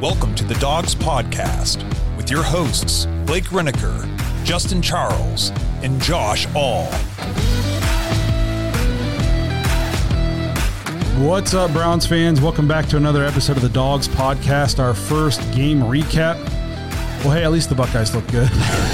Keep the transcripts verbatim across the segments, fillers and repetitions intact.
Welcome to the Dogs Podcast with your hosts, Blake Reneker, Justin Charles, and Josh All. What's up, Browns fans? Welcome back to another episode of the Dogs Podcast, our first game recap. Well, hey, at least the Buckeyes look good.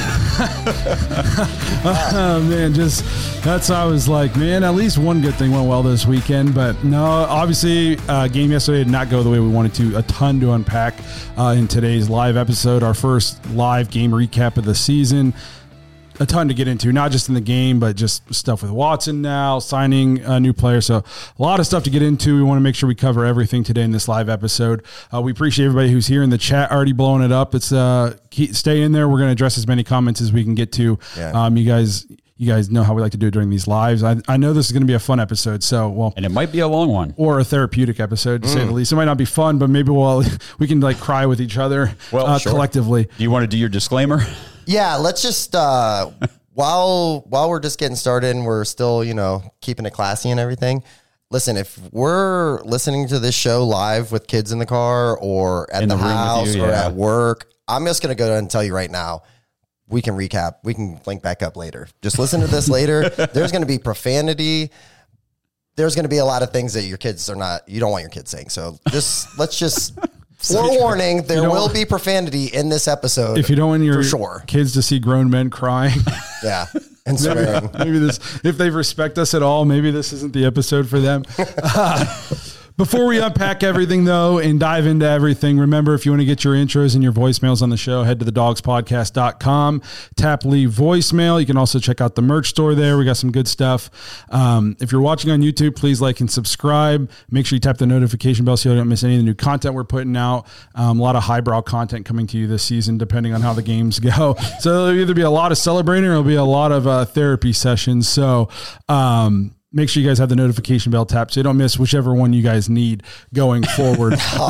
Oh, man, just that's I was like, man, at least one good thing went well this weekend. But no, obviously, uh, game yesterday did not go the way we wanted to. A ton to unpack uh, in today's live episode, our first live game recap of the season. A ton to get into, not just in the game, but just stuff with Watson now, signing a new player. So a lot of stuff to get into. We want to make sure we cover everything today in this live episode. Uh, we appreciate everybody who's here in the chat already blowing it up. It's uh, keep, stay in there. We're going to address as many comments as we can get to. Yeah. Um, you guys you guys know how we like to do it during these lives. I, I know this is going to be a fun episode. So, well, and it might be a long one or a therapeutic episode to mm. say the least. It might not be fun, but maybe we'll, we can like cry with each other well, uh, sure. collectively. Do you want to do your disclaimer? Yeah, let's just, uh, While while we're just getting started and we're still, you know, keeping it classy and everything, listen, if we're listening to this show live with kids in the car or at in the, the house you, or yeah. at work, I'm just going to go ahead and tell you right now, we can recap. We can link back up later. Just listen to this later. There's going to be profanity. There's going to be a lot of things that your kids are not, you don't want your kids saying. So just, let's just... Forewarning, there will be profanity in this episode. If you don't want your for sure. kids to see grown men crying. Yeah. And swearing. maybe, maybe this, if they respect us at all, maybe this isn't the episode for them. Uh, before we unpack everything, though, and dive into everything, remember, if you want to get your intros and your voicemails on the show, head to the dogs podcast dot com, tap leave voicemail. You can also check out the merch store there. We got some good stuff. Um, if you're watching on YouTube, please like and subscribe. Make sure you tap the notification bell so you don't miss any of the new content we're putting out. Um, a lot of highbrow content coming to you this season, depending on how the games go. So there'll either be a lot of celebrating or it'll be a lot of uh, therapy sessions. So, um, make sure you guys have the notification bell tapped so you don't miss whichever one you guys need going forward.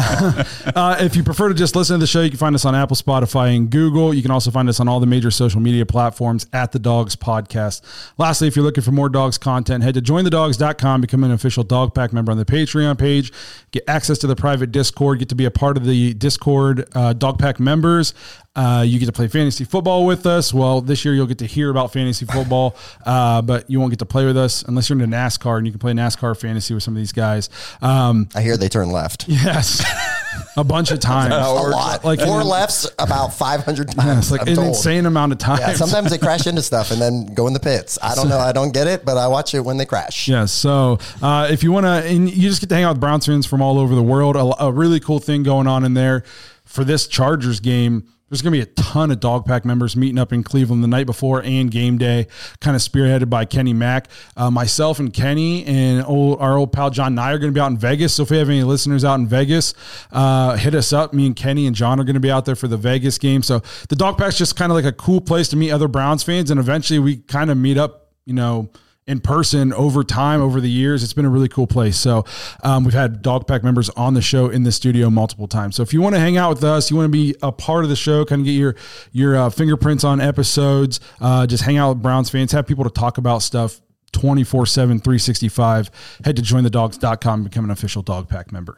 uh, if you prefer to just listen to the show, you can find us on Apple, Spotify, and Google. You can also find us on all the major social media platforms at The Dogs Podcast. Lastly, if you're looking for more Dogs content, head to join the dogs dot com, become an official Dog Pack member on the Patreon page, get access to the private Discord, get to be a part of the Discord uh, Dog Pack members. Uh, you get to play fantasy football with us. Well, this year you'll get to hear about fantasy football, uh, but you won't get to play with us unless you're into NASCAR, and you can play NASCAR fantasy with some of these guys. Um, I hear they turn left. Yes. A bunch of times. A lot. Like four lefts about five hundred times. Yes, like I'm an told. insane amount of times. Yeah, sometimes they crash into stuff and then go in the pits. I don't know. I don't get it, but I watch it when they crash. Yeah. So uh, if you want to, and you just get to hang out with Browns fans from all over the world, a, a really cool thing going on in there for this Chargers game. There's going to be a ton of Dog Pack members meeting up in Cleveland the night before and game day, kind of spearheaded by Kenny Mack. Uh, myself and Kenny and old, our old pal John Nye are going to be out in Vegas. So if we have any listeners out in Vegas, uh, hit us up. Me and Kenny and John are going to be out there for the Vegas game. So the Dog Pack's just kind of like a cool place to meet other Browns fans. And eventually we kind of meet up, you know, in person over time, over the years. It's been a really cool place. So um, we've had Dog Pack members on the show in the studio multiple times. So if you want to hang out with us, you want to be a part of the show, kind of get your, your uh, fingerprints on episodes, uh, just hang out with Browns fans, have people to talk about stuff twenty-four seven, three sixty-five, head to join the dogs dot com and become an official Dog Pack member.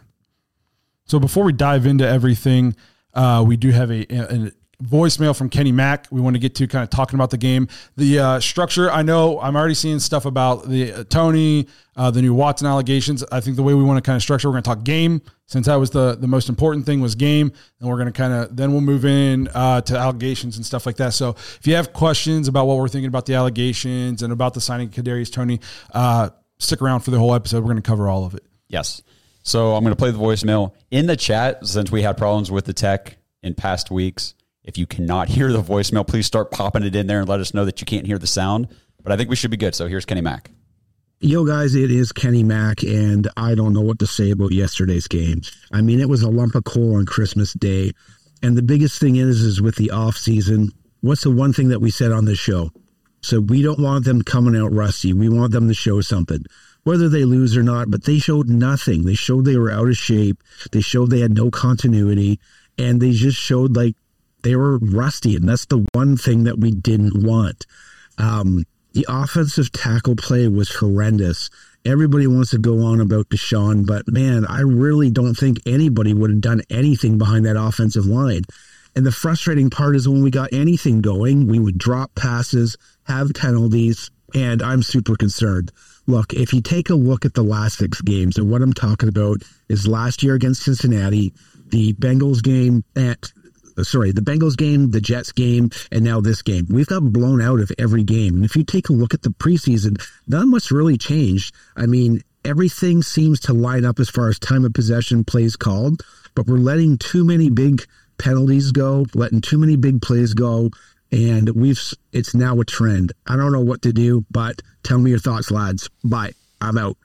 So before we dive into everything, uh, we do have a, a, a voicemail from Kenny Mack. We want to get to kind of talking about the game, the uh, structure. I know I'm already seeing stuff about the uh, Tony, uh, the new Watson allegations. I think the way we want to kind of structure, we're going to talk game, since that was the, the most important thing was game. And we're going to kind of, then we'll move in uh, to allegations and stuff like that. So if you have questions about what we're thinking about the allegations and about the signing of Kadarius Toney, uh, stick around for the whole episode. We're going to cover all of it. Yes. So I'm going to play the voicemail in the chat, since we had problems with the tech in past weeks. If you cannot hear the voicemail, please start popping it in there and let us know that you can't hear the sound. But I think we should be good. So here's Kenny Mack. Yo, guys, it is Kenny Mack, and I don't know what to say about yesterday's game. I mean, it was a lump of coal on Christmas Day. And the biggest thing is, is with the off season, what's the one thing that we said on this show? So we don't want them coming out rusty. We want them to show something, whether they lose or not. But they showed nothing. They showed they were out of shape. They showed they had no continuity. And they just showed like, they were rusty, and that's the one thing that we didn't want. Um, the offensive tackle play was horrendous, everybody wants to go on about Deshaun, but man, I really don't think anybody would have done anything behind that offensive line. And the frustrating part is when we got anything going, we would drop passes, have penalties, and I'm super concerned. Look, if you take a look at the last six games, and what I'm talking about is last year against Cincinnati, the Bengals game at Sorry, the Bengals game, the Jets game, and now this game. We've got blown out of every game. And if you take a look at the preseason, not much really changed. I mean, everything seems to line up as far as time of possession plays called, but we're letting too many big penalties go, letting too many big plays go, and we've it's now a trend. I don't know what to do, but tell me your thoughts, lads. Bye. I'm out.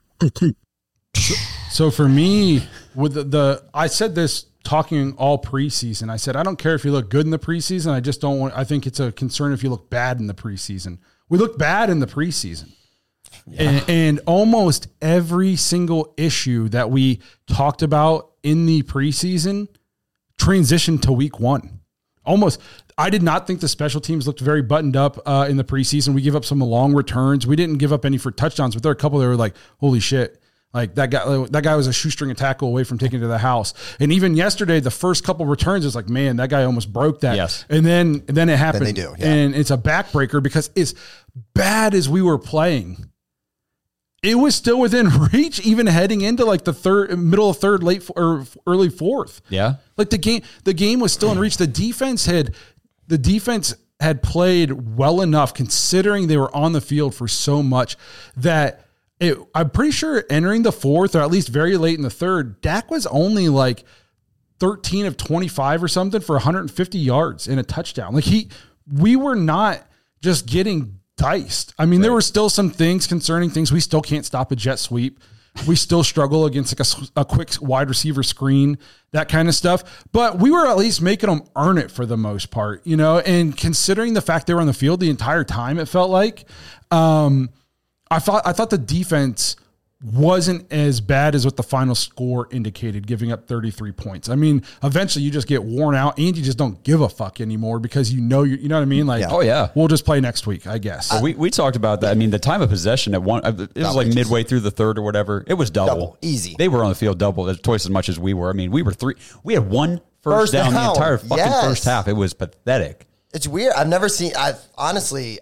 So for me, with the, the I said this talking all preseason. I said, I don't care if you look good in the preseason. I just don't want, I think it's a concern if you look bad in the preseason. We look bad in the preseason. Yeah. And, and almost every single issue that we talked about in the preseason transitioned to week one. Almost, I did not think the special teams looked very buttoned up uh, in the preseason. We give up some long returns. We didn't give up any for touchdowns, but there were a couple that were like, holy shit. Like that guy, that guy was a shoestring tackle away from taking it to the house. And even yesterday, the first couple returns is like, man, that guy almost broke that. Yes. And then, and then it happened. Then they do, yeah. And it's a backbreaker because as bad as we were playing, it was still within reach, even heading into like the third, middle of third, late or early fourth. Yeah. Like the game, the game was still in reach. The defense had, the defense had played well enough considering they were on the field for so much that It, I'm pretty sure entering the fourth, or at least very late in the third, Dak was only like thirteen of twenty-five or something for one hundred fifty yards and a touchdown. Like he, we were not just getting diced. I mean, right. There were still some things concerning things. We still can't stop a jet sweep. We still struggle against like a, a quick wide receiver screen, that kind of stuff. But we were at least making them earn it for the most part, you know, and considering the fact they were on the field the entire time, it felt like, um, I thought I thought the defense wasn't as bad as what the final score indicated, giving up thirty-three points. I mean, eventually you just get worn out and you just don't give a fuck anymore because you know you you know what I mean? Like, yeah. Oh yeah, we'll just play next week, I guess. So we we talked about that. I mean, the time of possession at one, it was like midway through the third or whatever. It was double, double easy. They were on the field double, twice as much as we were. I mean, we were three. We had one first, first down, down the entire fucking yes. first half. It was pathetic. It's weird. I've never seen. I've honestly.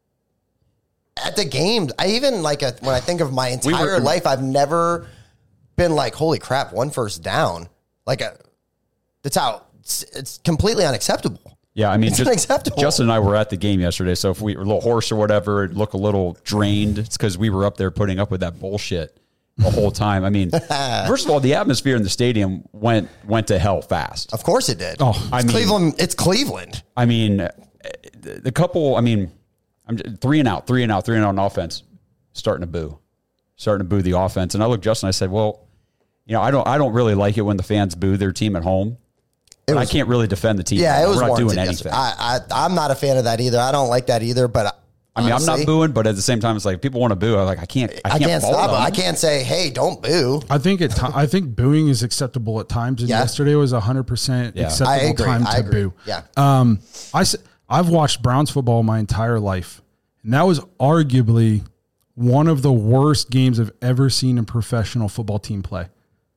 At the game, I even like a, when I think of my entire we were, life, I've never been like, holy crap, one first down. Like, a, that's how it's, it's completely unacceptable. Yeah, I mean, it's just, unacceptable. Justin and I were at the game yesterday, so if we were a little hoarse or whatever, it looked a little drained. It's because we were up there putting up with that bullshit the whole time. I mean, first of all, the atmosphere in the stadium went went to hell fast. Of course it did. Oh, I it's mean, Cleveland. It's Cleveland. I mean, the, the couple. I mean. I'm just, three and out, three and out, three and out on offense, starting to boo, starting to boo the offense. And I looked at Justin, I said, well, you know, I don't, I don't really like it when the fans boo their team at home. But was, I can't really defend the team. Yeah, it was We're not warranted. doing anything. I, I, I'm not a fan of that either. I don't like that either. But I mean, honestly, I'm not booing, but at the same time, it's like people want to boo. I'm like, I can't, I I can't, can't stop it. I can't say, hey, don't boo. I think it. I think booing is acceptable at times. And yeah. yesterday was a hundred percent acceptable time I to agree. boo. Yeah. Um, I I've watched Browns football my entire life. And that was arguably one of the worst games I've ever seen a professional football team play.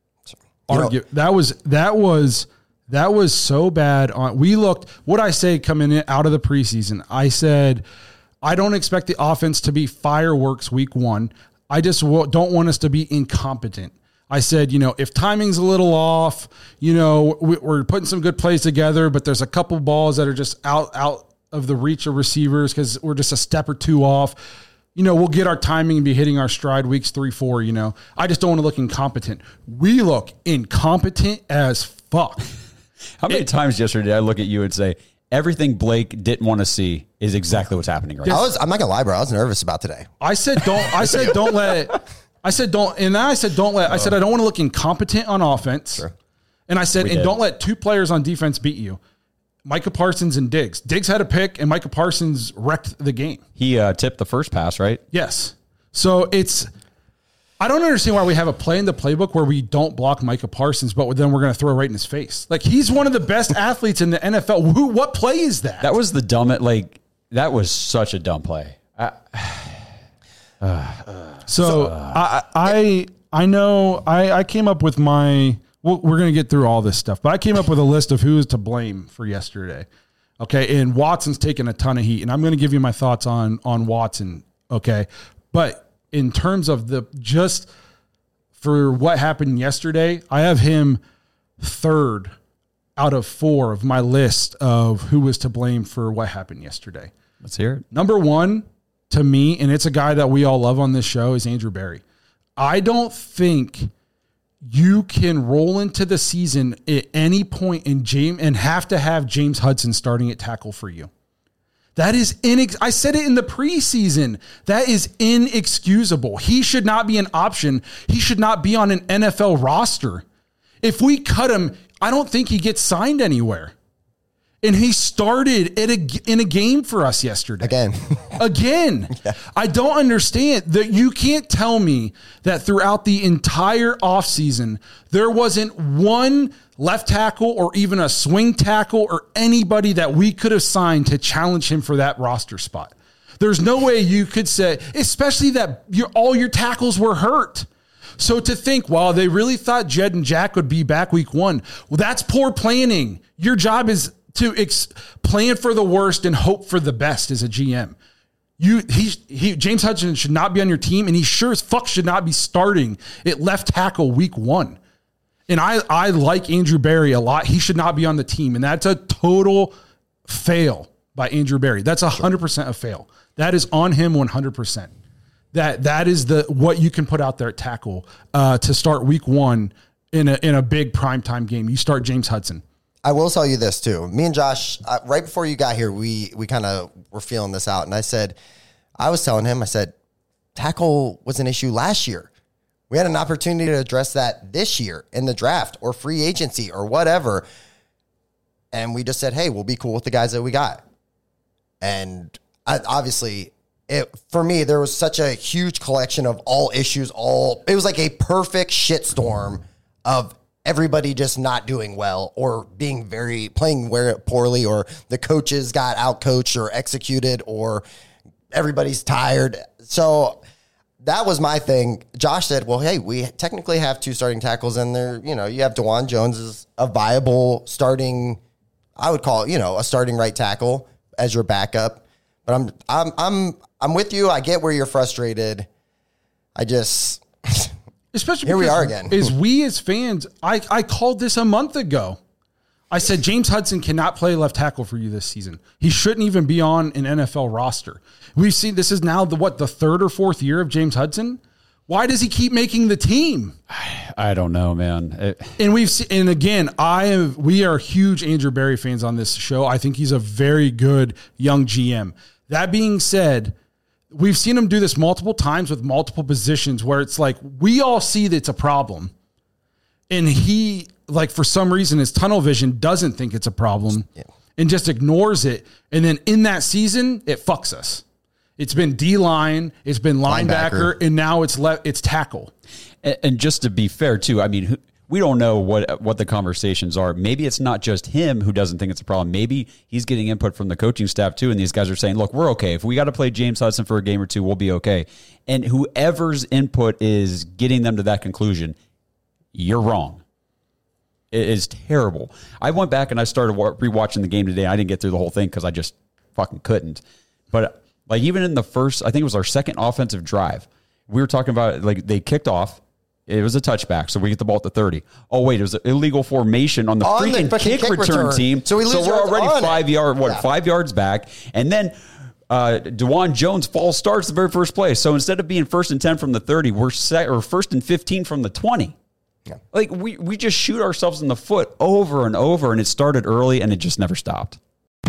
Argue, that was that was that was so bad. On we looked what I say coming in out of the preseason. I said I don't expect the offense to be fireworks week one. I just don't want us to be incompetent. I said, you know, if timing's a little off, you know, we're putting some good plays together, but there's a couple balls that are just out out. of the reach of receivers because we're just a step or two off. You know, we'll get our timing and be hitting our stride weeks three, four, you know. I just don't want to look incompetent. We look incompetent as fuck. How many it, times yesterday did I look at you and say, everything Blake didn't want to see is exactly what's happening right now? I was, I'm not gonna lie, bro. I was nervous about today. I said, don't, I said, don't let, I said, don't, and then I said, don't let, I said, I don't want to look incompetent on offense. Sure. And I said, we and did. Don't let two players on defense beat you. Micah Parsons and Diggs. Diggs had a pick, and Micah Parsons wrecked the game. He uh, tipped the first pass, right? Yes. So it's – I don't understand why we have a play in the playbook where we don't block Micah Parsons, but then we're going to throw right in his face. Like, he's one of the best athletes in the N F L. Who? What play is that? That was the dumb – like, that was such a dumb play. I, So I, I I know I, I came up with my. Well, we're going to get through all this stuff, but I came up with a list of who is to blame for yesterday. Okay, and Watson's taken a ton of heat, and I'm going to give you my thoughts on on Watson. Okay, but in terms of the just for what happened yesterday, I have him third out of four of my list of who was to blame for what happened yesterday. Let's hear it. Number one, to me, and it's a guy that we all love on this show, is Andrew Berry. I don't think you can roll into the season at any point in James and have to have James Hudson starting at tackle for you. That is inex- I said it in the preseason. That is inexcusable. He should not be an option. He should not be on an N F L roster. If we cut him, I don't think he gets signed anywhere. And he started at a, in a game for us yesterday. Again. Again. Yeah. I don't understand that you can't tell me that throughout the entire offseason, there wasn't one left tackle or even a swing tackle or anybody that we could have signed to challenge him for that roster spot. There's no way you could say, especially that your, all your tackles were hurt. So to think, well, they really thought Jed and Jack would be back week one. Well, that's poor planning. Your job is to ex- plan for the worst and hope for the best as a G M. You, he, he, James Hudson should not be on your team, and he sure as fuck should not be starting at left tackle week one. And I, I like Andrew Berry a lot. He should not be on the team, and that's a total fail by Andrew Berry. That's one hundred percent a fail. That is on him one hundred percent. That that is the what you can put out there at tackle uh, to start week one in a in a big primetime game. You start James Hudson. I will tell you this too. Me and Josh, uh, right before you got here, we we kind of were feeling this out, and I said, I was telling him, I said, tackle was an issue last year. We had an opportunity to address that this year in the draft or free agency or whatever, and we just said, hey, we'll be cool with the guys that we got. And I, obviously, it for me, there was such a huge collection of all issues. All it was like a perfect shitstorm of everybody just not doing well or being very playing very poorly, or the coaches got outcoached or executed, or everybody's tired. So that was my thing. Josh said, well, hey, we technically have two starting tackles in there. You know, you have DeJuan Jones as a viable starting, I would call it, you know, a starting right tackle as your backup. But I'm, I'm, I'm, I'm with you. I get where you're frustrated. I just, Especially here we are again. Is we as fans, I, I called this a month ago. I said James Hudson cannot play left tackle for you this season. He shouldn't even be on an N F L roster. We've seen this is now the what the third or fourth year of James Hudson. Why does he keep making the team? I don't know, man. It, and we've seen, and again, I am. We are huge Andrew Berry fans on this show. I think he's a very good young G M. That being said, we've seen him do this multiple times with multiple positions where it's like we all see that it's a problem, and he, like, for some reason, his tunnel vision doesn't think it's a problem yeah. and just ignores it. And then in that season, it fucks us. It's been D-line, it's been linebacker, linebacker. and now it's le- it's tackle. And, and just to be fair, too, I mean, we don't know what what the conversations are. Maybe it's not just him who doesn't think it's a problem. Maybe he's getting input from the coaching staff, too, and these guys are saying, look, we're okay. If we got to play James Hudson for a game or two, we'll be okay. And whoever's input is getting them to that conclusion, you're wrong. It is terrible. I went back and I started rewatching the game today. I didn't get through the whole thing because I just fucking couldn't. But like even in the first, I think it was our second offensive drive, we were talking about like they kicked off. It was a touchback, so we get the ball at the thirty. Oh wait, it was an illegal formation on the on freaking the kick, kick return, return team. So, we lose so we're already five it. yard, what yeah. five yards back, and then uh, DeJuan Jones false starts the very first play. So instead of being first and ten from the thirty, we're set or first and fifteen from the twenty. Yeah. Like we we just shoot ourselves in the foot over and over, and it started early and it just never stopped.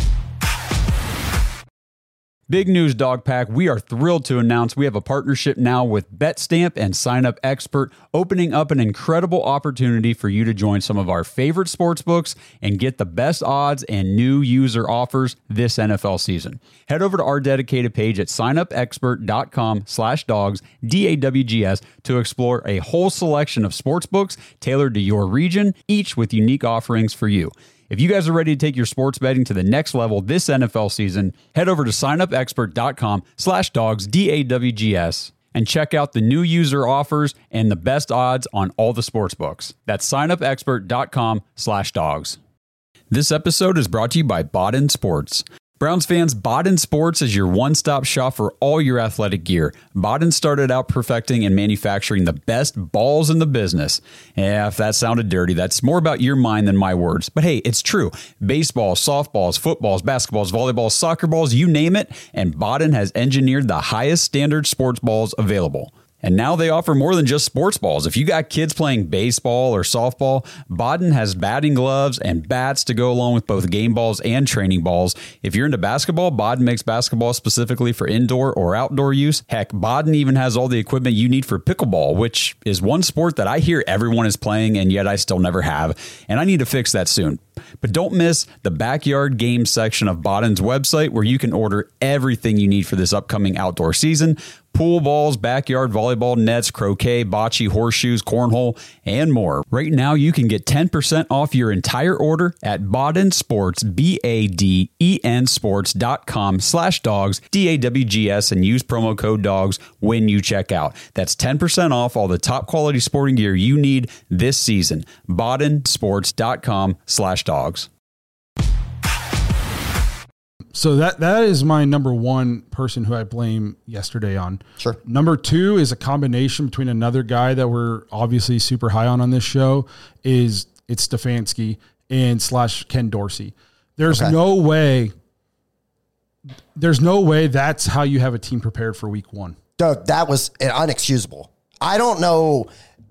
Big news, Dog Pack. We are thrilled to announce we have a partnership now with BetStamp and Sign Up Expert, opening up an incredible opportunity for you to join some of our favorite sports books and get the best odds and new user offers this N F L season. Head over to our dedicated page at signupexpert.com slash dogs, D A W G S, to explore a whole selection of sports books tailored to your region, each with unique offerings for you. If you guys are ready to take your sports betting to the next level this N F L season, head over to signupexpert.com slash dogs, D A W G S, and check out the new user offers and the best odds on all the sports books. That's signupexpert.com slash dogs. This episode is brought to you by Baden Sports. Browns fans, Baden Sports is your one-stop shop for all your athletic gear. Baden started out perfecting and manufacturing the best balls in the business. Yeah, if that sounded dirty, that's more about your mind than my words. But hey, it's true. Baseballs, softballs, footballs, basketballs, volleyballs, soccer balls, you name it, and Baden has engineered the highest standard sports balls available. And now they offer more than just sports balls. If you got kids playing baseball or softball, Baden has batting gloves and bats to go along with both game balls and training balls. If you're into basketball, Baden makes basketball specifically for indoor or outdoor use. Heck, Baden even has all the equipment you need for pickleball, which is one sport that I hear everyone is playing and yet I still never have. And I need to fix that soon. But don't miss the backyard games section of Baden's website where you can order everything you need for this upcoming outdoor season. Pool balls, backyard volleyball nets, croquet, bocce, horseshoes, cornhole, and more. Right now, you can get ten percent off your entire order at Baden Sports, B A D E N sports.com slash dogs, D A W G S, and use promo code DOGS when you check out. That's ten percent off all the top quality sporting gear you need this season. Baden sports.com slash dogs. So that that is my number one person who I blame yesterday on. Sure. Number two is a combination between another guy that we're obviously super high on on this show. Is it's Stefanski and slash Ken Dorsey. There's Okay. no way. There's no way that's how you have a team prepared for week one. Doug, that was unexcusable. I don't know.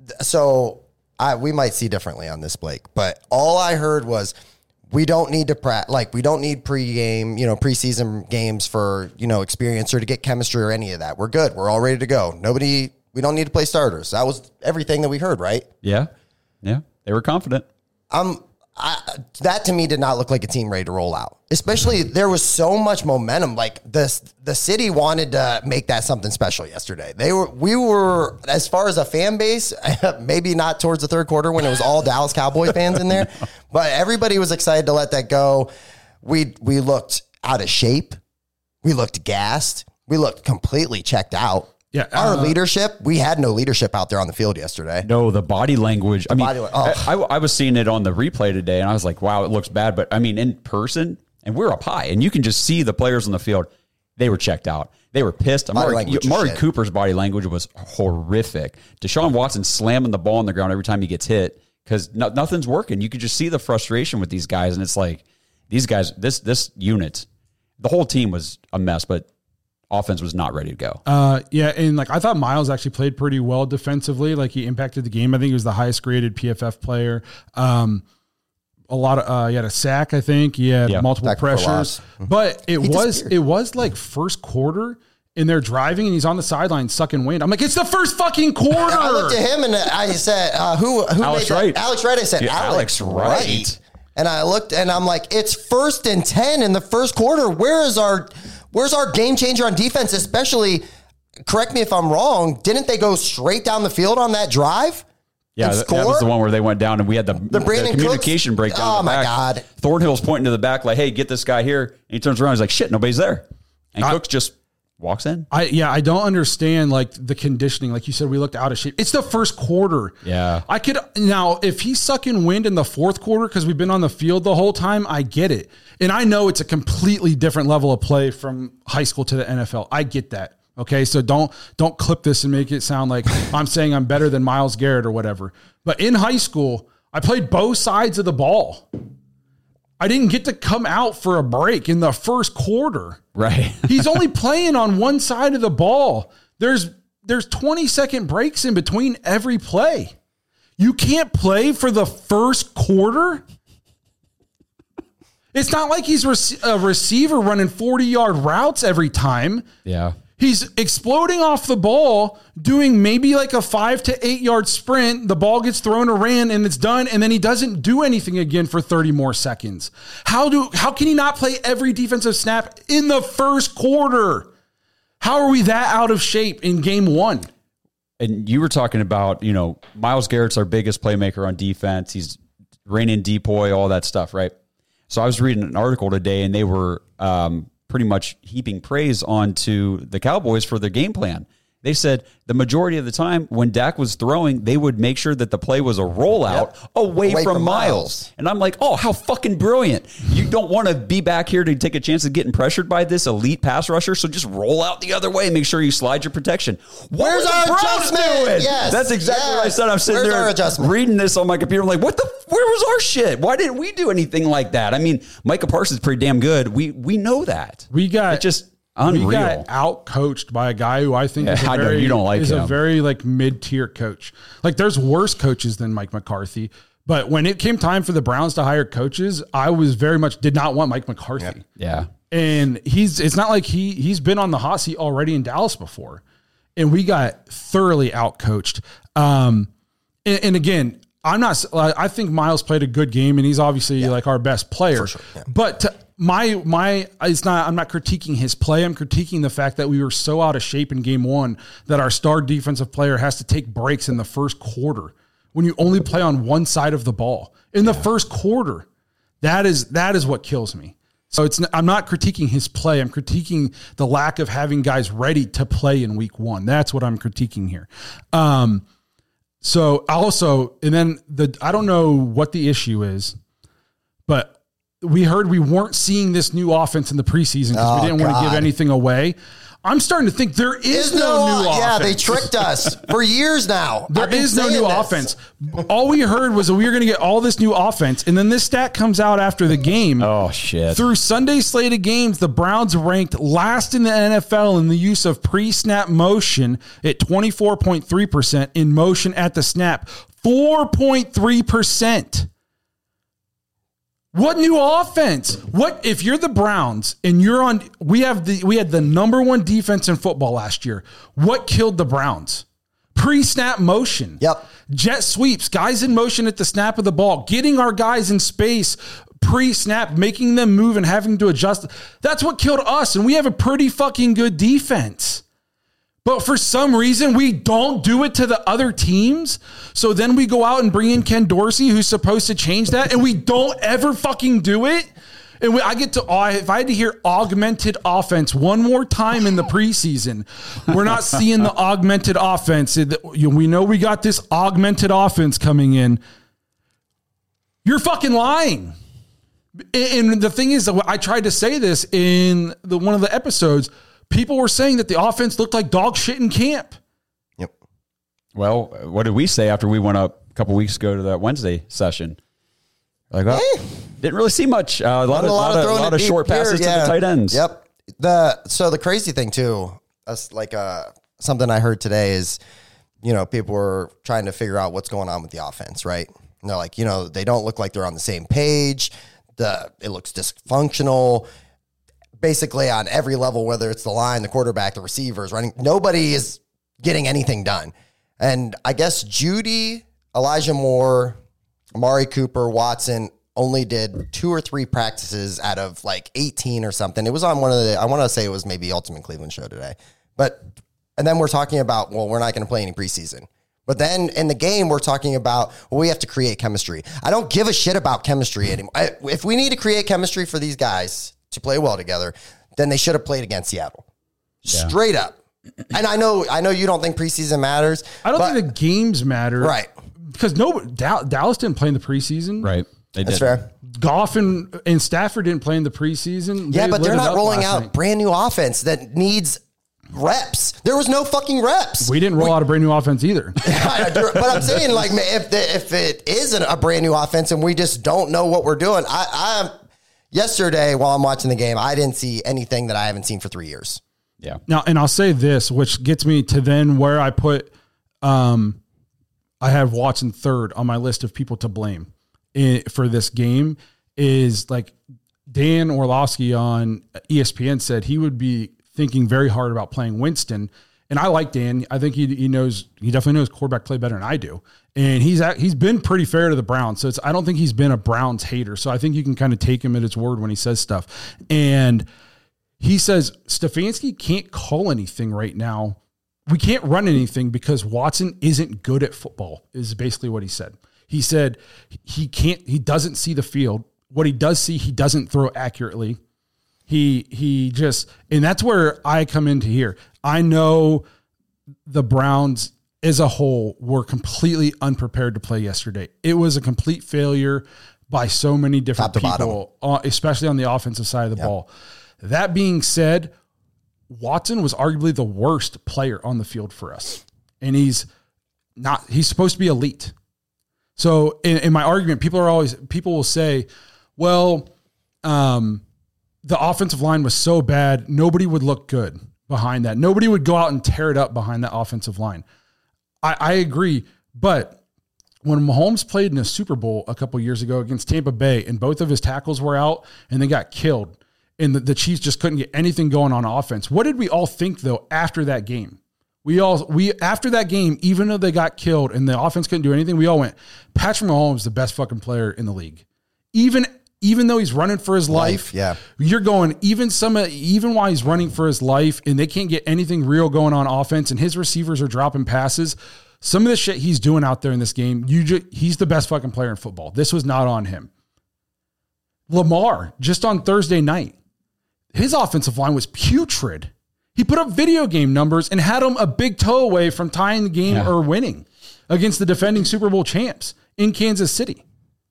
So I, we might see differently on this, Blake, but all I heard was we don't need to practice, like we don't need pre-game, you know, preseason games for, you know, experience or to get chemistry or any of that. We're good. We're all ready to go. Nobody, we don't need to play starters. That was everything that we heard, right? Yeah. Yeah. They were confident. Um, I, that to me did not look like a team ready to roll out. Especially there was so much momentum. Like this, the city wanted to make that something special yesterday. They were, we were, as far as a fan base, maybe not towards the third quarter when it was all Dallas Cowboy fans in there, but everybody was excited to let that go. We we looked out of shape. We looked gassed. We looked completely checked out. Yeah, Our uh, leadership, we had no leadership out there on the field yesterday. No, the body language. I mean, body la- oh. I, I, I was seeing it on the replay today, and I was like, wow, it looks bad. But, I mean, in person, and we're up high, and you can just see the players on the field. They were checked out. They were pissed. Body Amari, language is Amari shit. Cooper's body language was horrific. Deshaun Watson slamming the ball on the ground every time he gets hit because no, nothing's working. You could just see the frustration with these guys, and it's like, these guys, this this unit, the whole team was a mess, but offense was not ready to go. Uh, yeah, and like I thought Miles actually played pretty well defensively. Like he impacted the game. I think he was the highest graded P F F player. Um, a lot of uh, he had a sack. I think he had Yeah. multiple Tackle for pressures, loss. but it He was disappeared. it was like first quarter. And they're driving, and he's on the sideline sucking wind. I'm like, it's the first fucking quarter. I looked at him and I said, uh, "Who? Who Alex made that? Wright. Alex Wright." I said, Yeah, "Alex, Alex Wright." Wright. And I looked and I'm like, "It's first and ten in the first quarter. Where is our, where's our game changer on defense? Especially, correct me if I'm wrong. Didn't they go straight down the field on that drive? Yeah, and that, that was score? the one where they went down and we had the, the, Brandon communication Cooks? breakdown. Oh, in the my back. God. Thornhill's pointing to the back like, hey, get this guy here. And he turns around. He's like, shit, nobody's there. And I- Cooks just walks in. I yeah, I don't understand like the conditioning. Like you said, we looked out of shape. It's the first quarter. Yeah. I could now if he's sucking wind in the fourth quarter because we've been on the field the whole time, I get it. And I know it's a completely different level of play from high school to the N F L. I get that. Okay. So don't don't clip this and make it sound like I'm saying I'm better than Myles Garrett or whatever. But in high school, I played both sides of the ball. I didn't get to come out for a break in the first quarter. Right. He's only playing on one side of the ball. There's there's twenty second breaks in between every play. You can't play for the first quarter. It's not like he's rec- a receiver running forty yard routes every time. Yeah. He's exploding off the ball, doing maybe like a five to eight yard sprint. The ball gets thrown or ran and it's done. And then he doesn't do anything again for thirty more seconds. How do, how can he not play every defensive snap in the first quarter? How are we that out of shape in game one? And you were talking about, you know, Myles Garrett's our biggest playmaker on defense. He's reigning depoy, all that stuff, right? So I was reading an article today and they were, um, pretty much heaping praise onto the Cowboys for their game plan. They said the majority of the time when Dak was throwing, they would make sure that the play was a rollout Yep. away, Away from, from Miles. Miles. And I'm like, oh, how fucking brilliant. You don't want to be back here to take a chance of getting pressured by this elite pass rusher, so just roll out the other way and make sure you slide your protection. What Where's were the our Browns adjustment? doing? Yes. That's exactly what I Yes. said. I'm sitting Where's our there adjustment? reading this on my computer. I'm like, what the, where was our shit? Why didn't we do anything like that? I mean, Micah Parsons is pretty damn good. We, we know that. We got It just unreal. We got out coached by a guy who I think Yeah, is, a I know very, you don't like is a him. very like mid tier coach. Like there's worse coaches than Mike McCarthy. But when it came time for the Browns to hire coaches, I was very much did not want Mike McCarthy. Yeah. And he's it's not like he he's been on the hot seat already in Dallas before. And we got thoroughly out coached. Um, and, and again, I'm not I think Miles played a good game and he's obviously yeah. like our best player. Sure, yeah. But to, my my it's not I'm not critiquing his play. I'm critiquing the fact that we were so out of shape in game one that our star defensive player has to take breaks in the first quarter when you only play on one side of the ball in the yeah. first quarter. That is that is what kills me. So it's I'm not critiquing his play. I'm critiquing the lack of having guys ready to play in week one. That's what I'm critiquing here. Um, so also, and then the I don't know what the issue is, but we heard we weren't seeing this new offense in the preseason because Oh, we didn't want to God. give anything away. I'm starting to think there is There's no, no, new yeah, offense. they tricked us for years now. There I've been is no saying new this. offense. All we heard was that we were going to get all this new offense. And then this stat comes out after the game. Oh, shit. Through Sunday slated games, the Browns ranked last in the N F L in the use of pre-snap motion at twenty-four point three percent, in motion at the snap, four point three percent. What new offense? What if you're the Browns and you're on we have the we had the number one defense in football last year. What killed the Browns? Pre-snap motion. Yep. Jet sweeps, guys in motion at the snap of the ball, getting our guys in space pre-snap, making them move and having to adjust. That's what killed us, and we have a pretty fucking good defense. But for some reason, we don't do it to the other teams. So then we go out and bring in Ken Dorsey, who's supposed to change that, and we don't ever fucking do it. And we, I get to, oh, if I had to hear augmented offense one more time in the preseason, we're not seeing the augmented offense. We know we got this augmented offense coming in. You're fucking lying. And the thing is, I tried to say this in the one of the episodes. People were saying that the offense looked like dog shit in camp. Yep. Well, what did we say after we went up a couple weeks ago to that Wednesday session? Like, well, Eh. didn't really see much. Uh, a lot of, lot of, throwing lot it of deep short passes here, to yeah. the tight ends. Yep. The so the crazy thing too, that's like uh, something I heard today is, you know, people were trying to figure out what's going on with the offense, right? And they're like, you know, they don't look like they're on the same page. The it looks dysfunctional. Basically on every level, whether it's the line, the quarterback, the receivers, running, nobody is getting anything done. And I guess Judy, Elijah Moore, Amari Cooper, Watson only did two or three practices out of like eighteen or something. It was on one of the, I want to say it was maybe Ultimate Cleveland show today. But, and then we're talking about, well, we're not going to play any preseason. But then in the game, we're talking about, well, we have to create chemistry. I don't give a shit about chemistry anymore. I, if we need to create chemistry for these guys to play well together, then they should have played against Seattle. Yeah. Straight up. And I know I know you don't think preseason matters. I don't but, think the games matter. Right. Because no, Dallas didn't play in the preseason. Right. They That's did. fair. Goff and, and Stafford didn't play in the preseason. Yeah, They but lit they're it not up rolling last out night. brand new offense that needs reps. There was no fucking reps. We didn't roll out a brand new offense either. But I'm saying, like, if the, if it isn't a brand new offense and we just don't know what we're doing, I, I yesterday while I'm watching the game, I didn't see anything that I haven't seen for three years. Yeah. Now, and I'll say this, which gets me to then where I put, um, I have Watson third on my list of people to blame in, for this game is like Dan Orlovsky on E S P N said he would be thinking very hard about playing Winston. And I like Dan. I think he, he knows, he definitely knows quarterback play better than I do. And he's at, he's been pretty fair to the Browns. So it's, I don't think he's been a Browns hater. So I think you can kind of take him at his word when he says stuff. And he says Stefanski can't call anything right now. We can't run anything because Watson isn't good at football, is basically what he said. He said he can't, he doesn't see the field. What he does see, he doesn't throw accurately. He, he just, and that's where I come into here. I know the Browns as a whole were completely unprepared to play yesterday. It was a complete failure by so many different people, uh, especially on the offensive side of the yep. ball. That being said, Watson was arguably the worst player on the field for us. And he's not, he's supposed to be elite. So in, in my argument, people are always, people will say, well, um, the offensive line was so bad, nobody would look good behind that. Nobody would go out and tear it up behind that offensive line. I, I agree. But when Mahomes played in a Super Bowl a couple years ago against Tampa Bay and both of his tackles were out and they got killed and the, the Chiefs just couldn't get anything going on offense. What did we all think though after that game? We all, we, after that game, even though they got killed and the offense couldn't do anything, we all went, Patrick Mahomes is the best fucking player in the league. Even, even though he's running for his life, life yeah, you're going, even some, even while he's running for his life and they can't get anything real going on offense and his receivers are dropping passes. Some of the shit he's doing out there in this game, you just, he's the best fucking player in football. This was not on him. Lamar, just on Thursday night, his offensive line was putrid. He put up video game numbers and had him a big toe away from tying the game yeah. or winning against the defending Super Bowl champs in Kansas City.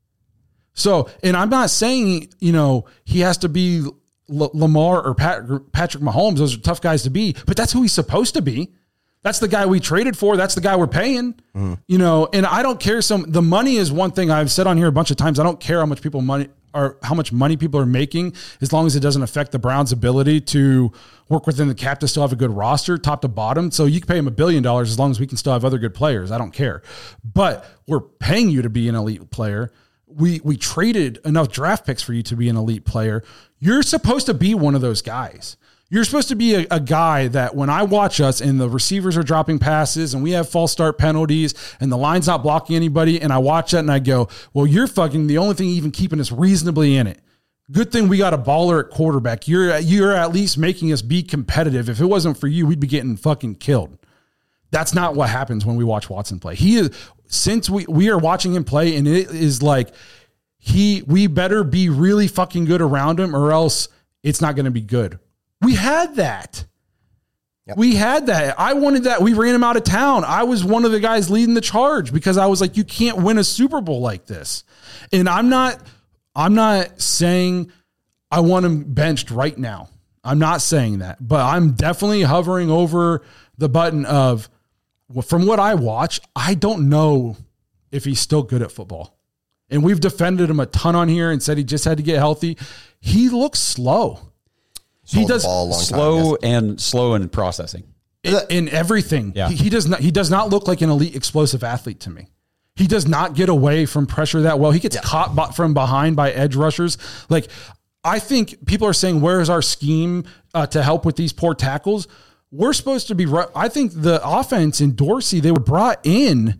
So, and I'm not saying, you know, he has to be L- Lamar or Pat- Patrick Mahomes. Those are tough guys to be, but that's who he's supposed to be. That's the guy we traded for. That's the guy we're paying, mm. you know, and I don't care. Some, the money is one thing I've said on here a bunch of times. I don't care how much people money or how much money people are making, as long as it doesn't affect the Browns' ability to work within the cap to still have a good roster top to bottom. So you can pay him a billion dollars as long as we can still have other good players. I don't care, but we're paying you to be an elite player. We, we traded enough draft picks for you to be an elite player. You're supposed to be one of those guys. You're supposed to be a, a guy that when I watch us and the receivers are dropping passes and we have false start penalties and the line's not blocking anybody, and I watch that and I go, well, you're fucking the only thing even keeping us reasonably in it. Good thing we got a baller at quarterback. You're, you're at least making us be competitive. If it wasn't for you, we'd be getting fucking killed. That's not what happens when we watch Watson play. He is, since we, we are watching him play, and it is like, he, we better be really fucking good around him or else it's not going to be good. We had that. Yep. We had that. I wanted that. We ran him out of town. I was one of the guys leading the charge because I was like, you can't win a Super Bowl like this. And I'm not, I'm not saying I want him benched right now. I'm not saying that, but I'm definitely hovering over the button of, from what I watch, I don't know if he's still good at football. And we've defended him a ton on here and said he just had to get healthy. He looks slow. He does slow time, yes. and slow in processing in, in everything. Yeah. He, he does not, he does not look like an elite explosive athlete to me. He does not get away from pressure that well. He gets yeah. caught from behind by edge rushers. Like, I think people are saying, where's our scheme uh, to help with these poor tackles? We're supposed to be, I think the offense in Dorsey, they were brought in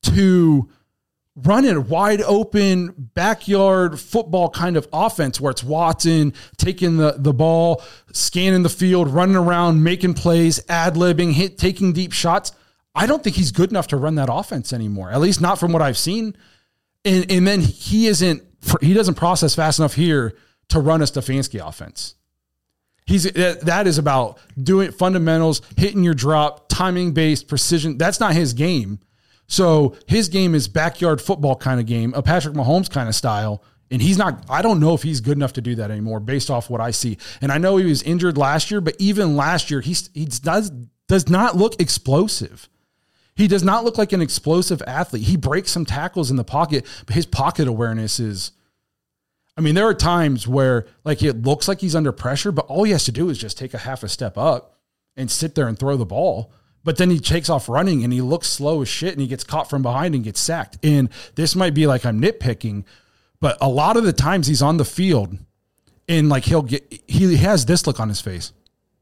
to run a wide open backyard football kind of offense where it's Watson taking the, the ball, scanning the field, running around, making plays, ad-libbing, hit, taking deep shots. I don't think he's good enough to run that offense anymore, at least not from what I've seen. And, and then he isn't, he doesn't process fast enough here to run a Stefanski offense. He's that is about doing fundamentals, hitting your drop, timing based precision. That's not his game. So his game is backyard football kind of game, a Patrick Mahomes kind of style. And he's not, I don't know if he's good enough to do that anymore based off what I see. And I know he was injured last year, but even last year, he's, he does, does not look explosive. He does not look like an explosive athlete. He breaks some tackles in the pocket, but his pocket awareness is, I mean, there are times where like it looks like he's under pressure, but all he has to do is just take a half a step up and sit there and throw the ball. But then he takes off running and he looks slow as shit and he gets caught from behind and gets sacked. And this might be like I'm nitpicking, but a lot of the times he's on the field and like he'll get, he has this look on his face.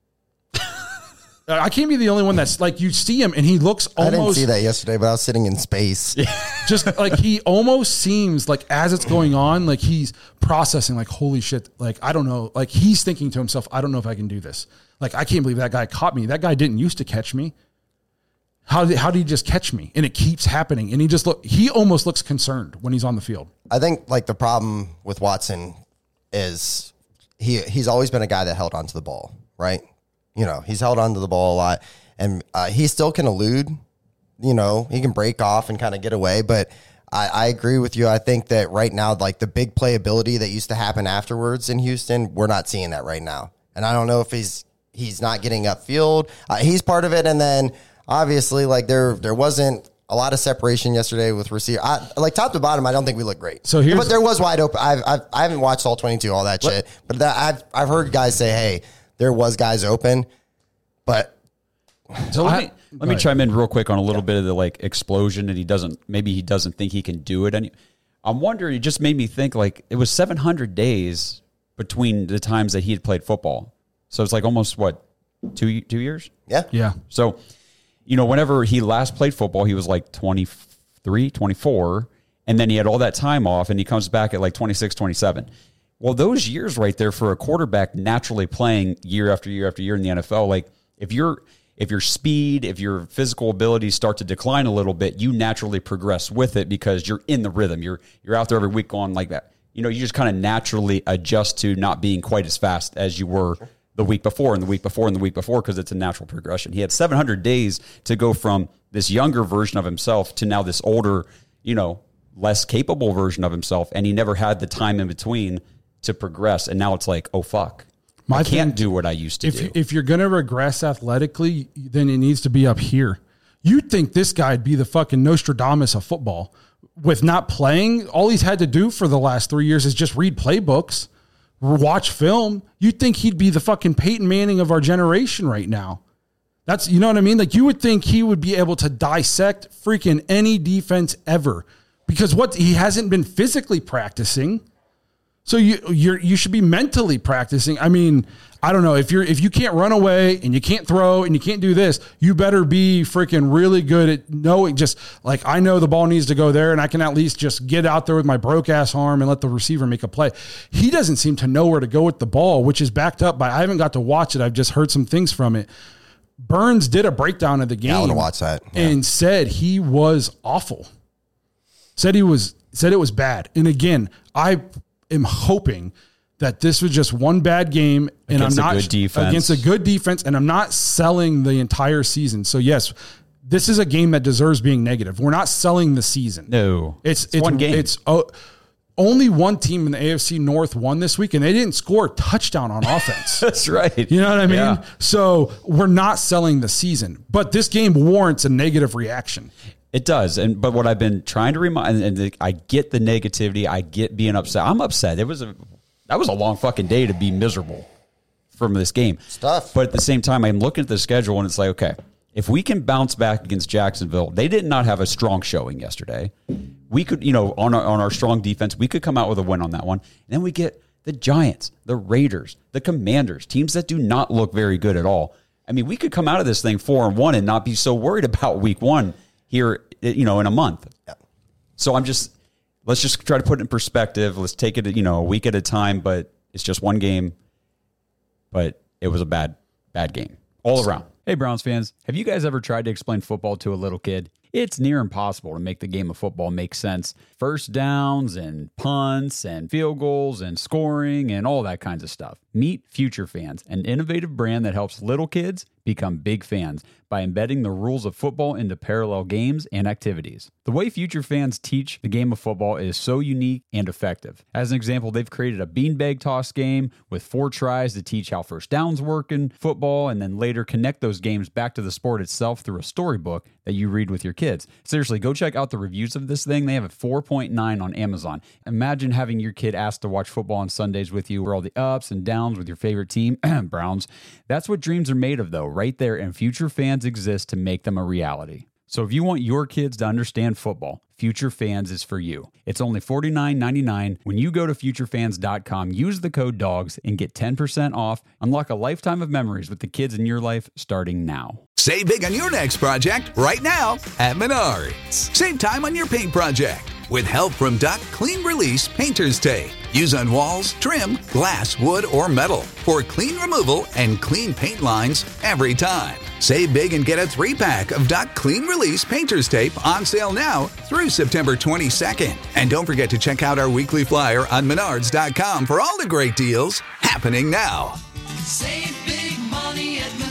I can't be the only one that's like, you see him and he looks almost. I didn't see that yesterday, but I was sitting in space. Just like he almost seems like as it's going on, like he's processing like, holy shit. Like, I don't know. Like he's thinking to himself, I don't know if I can do this. Like, I can't believe that guy caught me. That guy didn't used to catch me. How did, how did he just catch me? And it keeps happening. And he just look, he almost looks concerned when he's on the field. I think like the problem with Watson is he he's always been a guy that held onto the ball, right? You know, he's held onto the ball a lot, and uh, he still can elude. You know, he can break off and kind of get away, but I, I agree with you. I think that right now, like the big playability that used to happen afterwards in Houston, we're not seeing that right now. And I don't know if he's he's not getting upfield. Uh, he's part of it, and then obviously, like there there wasn't a lot of separation yesterday with receiver. I, like top to bottom, I don't think we look great. So here's, but there was wide open. I've, I've I haven't watched all twenty-two, all that shit, but that, I've I've heard guys say, hey, there was guys open, but. So let me let me chime in real quick on a little yeah. bit of the like explosion, and he doesn't maybe he doesn't think he can do it. Any, I'm wondering. It just made me think like it was seven hundred days between the times that he had played football. So it's like almost what two two years. Yeah, yeah. So you know, whenever he last played football, he was like twenty-three, twenty-four, and then he had all that time off, and he comes back at like twenty-six, twenty-seven. Well, those years right there for a quarterback naturally playing year after year after year in the N F L, like if you're If your speed, if your physical abilities start to decline a little bit, you naturally progress with it because you're in the rhythm. You're you're out there every week going like that. You know, you just kind of naturally adjust to not being quite as fast as you were the week before and the week before and the week before because it's a natural progression. He had seven hundred days to go from this younger version of himself to now this older, you know, less capable version of himself, and he never had the time in between to progress. And now it's like, oh, fuck. My I can't thing, do what I used to if, do. If you're going to regress athletically, then it needs to be up here. You'd think this guy'd be the fucking Nostradamus of football. With not playing, all he's had to do for the last three years is just read playbooks, watch film. You'd think he'd be the fucking Peyton Manning of our generation right now. That's, you know what I mean? Like you would think he would be able to dissect freaking any defense ever because what he hasn't been physically practicing. So you you're you should be mentally practicing. I mean, I don't know if you're if you can't run away and you can't throw and you can't do this, you better be freaking really good at knowing. Just like I know the ball needs to go there, and I can at least just get out there with my broke ass arm and let the receiver make a play. He doesn't seem to know where to go with the ball, which is backed up by I haven't got to watch it. I've just heard some things from it. Burns did a breakdown of the game. I want to watch that yeah. and said he was awful. Said he was said it was bad. And again, I. am hoping that this was just one bad game and against I'm not a good defense. against a good defense and I'm not selling the entire season. So yes, this is a game that deserves being negative. We're not selling the season. No, it's, it's, it's one game. It's uh, only one team in the A F C North won this week and they didn't score a touchdown on offense. That's right. You know what I mean? Yeah. So we're not selling the season, but this game warrants a negative reaction. It does, and but what I've been trying to remind, and the, I get the negativity, I get being upset. I'm upset. It was a that was a long fucking day to be miserable from this game. Stuff. But at the same time, I'm looking at the schedule, and it's like, okay, if we can bounce back against Jacksonville, they did not have a strong showing yesterday. We could, you know, on our, on our strong defense, we could come out with a win on that one. And then we get the Giants, the Raiders, the Commanders, teams that do not look very good at all. I mean, we could come out of this thing four and one and not be so worried about week one. Here, you know, in a month. Yeah. So I'm just, let's just try to put it in perspective. Let's take it, you know, a week at a time, but it's just one game. But it was a bad, bad game all around. Hey, Browns fans, have you guys ever tried to explain football to a little kid? It's near impossible to make the game of football make sense. First downs and punts and field goals and scoring and all that kinds of stuff. Meet Future Fans, an innovative brand that helps little kids become big fans by embedding the rules of football into parallel games and activities. The way Future Fans teach the game of football is so unique and effective. As an example, they've created a beanbag toss game with four tries to teach how first downs work in football and then later connect those games back to the sport itself through a storybook that you read with your kids. Seriously, go check out the reviews of this thing. They have a four point nine on Amazon. Imagine having your kid asked to watch football on Sundays with you, where all the ups and downs with your favorite team, Browns. That's what dreams are made of, though, right there, and Future Fans exist to make them a reality. So if you want your kids to understand football, Future Fans is for you. It's only forty-nine ninety-nine. When you go to future fans dot com, use the code DOGS and get ten percent off. Unlock a lifetime of memories with the kids in your life starting now. Save big on your next project right now at Menards. Save time on your paint project with help from Duck Clean Release Painter's Tape. Use on walls, trim, glass, wood, or metal for clean removal and clean paint lines every time. Save big and get a three-pack of Duck Clean Release Painter's Tape on sale now through September twenty-second. And don't forget to check out our weekly flyer on menards dot com for all the great deals happening now. Save big money at Menards.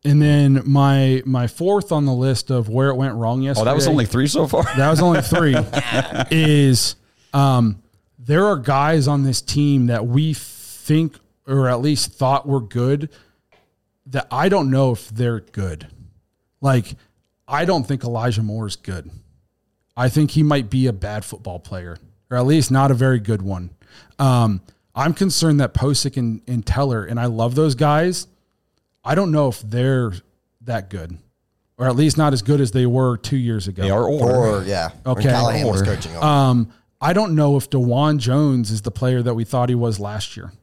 And then my my fourth on the list of where it went wrong yesterday. Oh, that was only three so far? That was only three. is um, there are guys on this team that we think, or at least thought were good, that I don't know if they're good. Like, I don't think Elijah Moore is good. I think he might be a bad football player, or at least not a very good one. Um, I'm concerned that Posick and, and Teller, and I love those guys, I don't know if they're that good, or at least not as good as they were two years ago. They are older. Or, yeah. Okay. When Callahan was coaching them. Um, I don't know if DeJuan Jones is the player that we thought he was last year.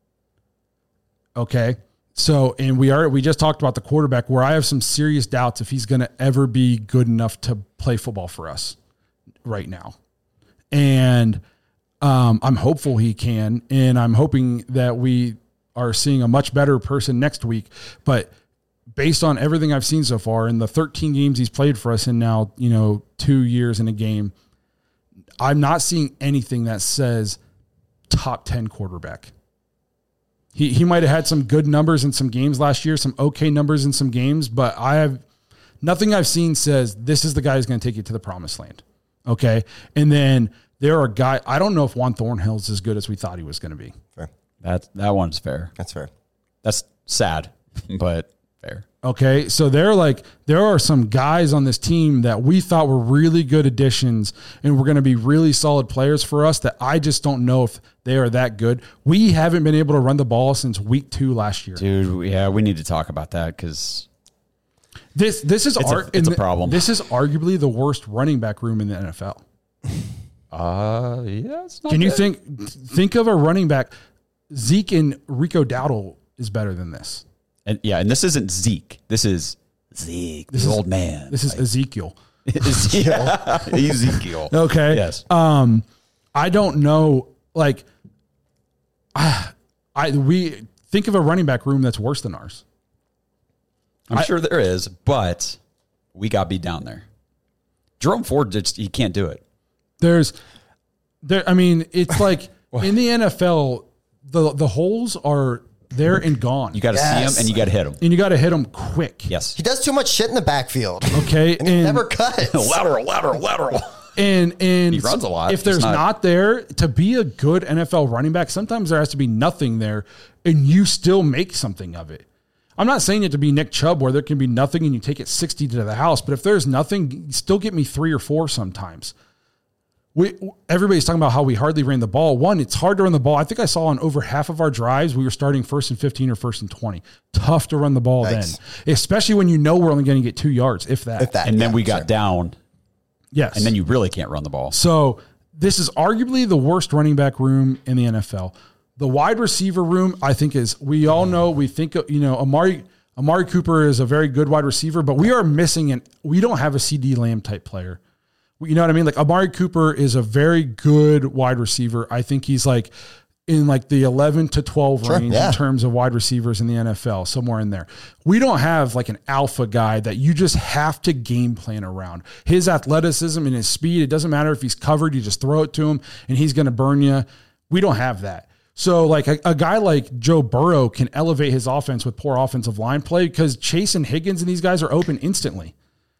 Okay. So, and we are, we just talked about the quarterback, where I have some serious doubts if he's going to ever be good enough to play football for us right now. And um, I'm hopeful he can, and I'm hoping that we are seeing a much better person next week. But based on everything I've seen so far in the thirteen games he's played for us in now, you know, two years in a game, I'm not seeing anything that says top ten quarterback. He he might have had some good numbers in some games last year, some okay numbers in some games, but I have nothing I've seen says this is the guy who's going to take you to the promised land. Okay. And then there are guys, I don't know if Juan Thornhill is as good as we thought he was going to be. Fair. That, that one's fair. That's fair. That's sad, but fair. Okay. So there are like, there are some guys on this team that we thought were really good additions and were going to be really solid players for us that I just don't know if they are that good. We haven't been able to run the ball since week two last year. Dude, yeah, we need to talk about that because this, this is, it's, ar- a, it's a the, problem. This is arguably the worst running back room in the N F L. Uh, yeah, it's not Can you good. think, think of a running back? Zeke and Rico Dowdle is better than this. And yeah, and this isn't Zeke. This is Zeke, This the is- old man. This is Ezekiel. yeah, Ezekiel. Okay. Yes. Um, I don't know. Like, I, I we think of a running back room that's worse than ours. I'm I- sure there is, but we got beat down there. Jerome Ford just he can't do it. There's, there. I mean, it's like in the N F L, the the holes are there and gone. You got to Yes. see him and you got to hit him. and you got to hit them quick. Yes. He does too much shit in the backfield. Okay. And he never cuts. lateral, lateral, lateral. And and He runs a lot, If there's just not, not- there to be a good N F L running back, sometimes there has to be nothing there, and you still make something of it. I'm not saying it to be Nick Chubb where there can be nothing and you take it sixty to the house, but if there's nothing, still get me three or four sometimes. We everybody's talking about how we hardly ran the ball. One, it's hard to run the ball. I think I saw on over half of our drives we were starting first and fifteen or first and twenty. Tough to run the ball Nice. then, especially when you know we're only going to get two yards, if that. If that, And then yeah, we got sure. down, Yes, and then you really can't run the ball. So this is arguably the worst running back room in the N F L. The wide receiver room, I think, is we all know we think you know Amari Amari Cooper is a very good wide receiver, but we are missing an we don't have a C D Lamb type player. You know what I mean? Like Amari Cooper is a very good wide receiver. I think he's like in like the eleven to twelve Sure, range yeah. in terms of wide receivers in the N F L, somewhere in there. We don't have like an alpha guy that you just have to game plan around. His athleticism and his speed, it doesn't matter if he's covered, you just throw it to him and he's going to burn you. We don't have that. So like a, a guy like Joe Burrow can elevate his offense with poor offensive line play because Chase and Higgins and these guys are open instantly.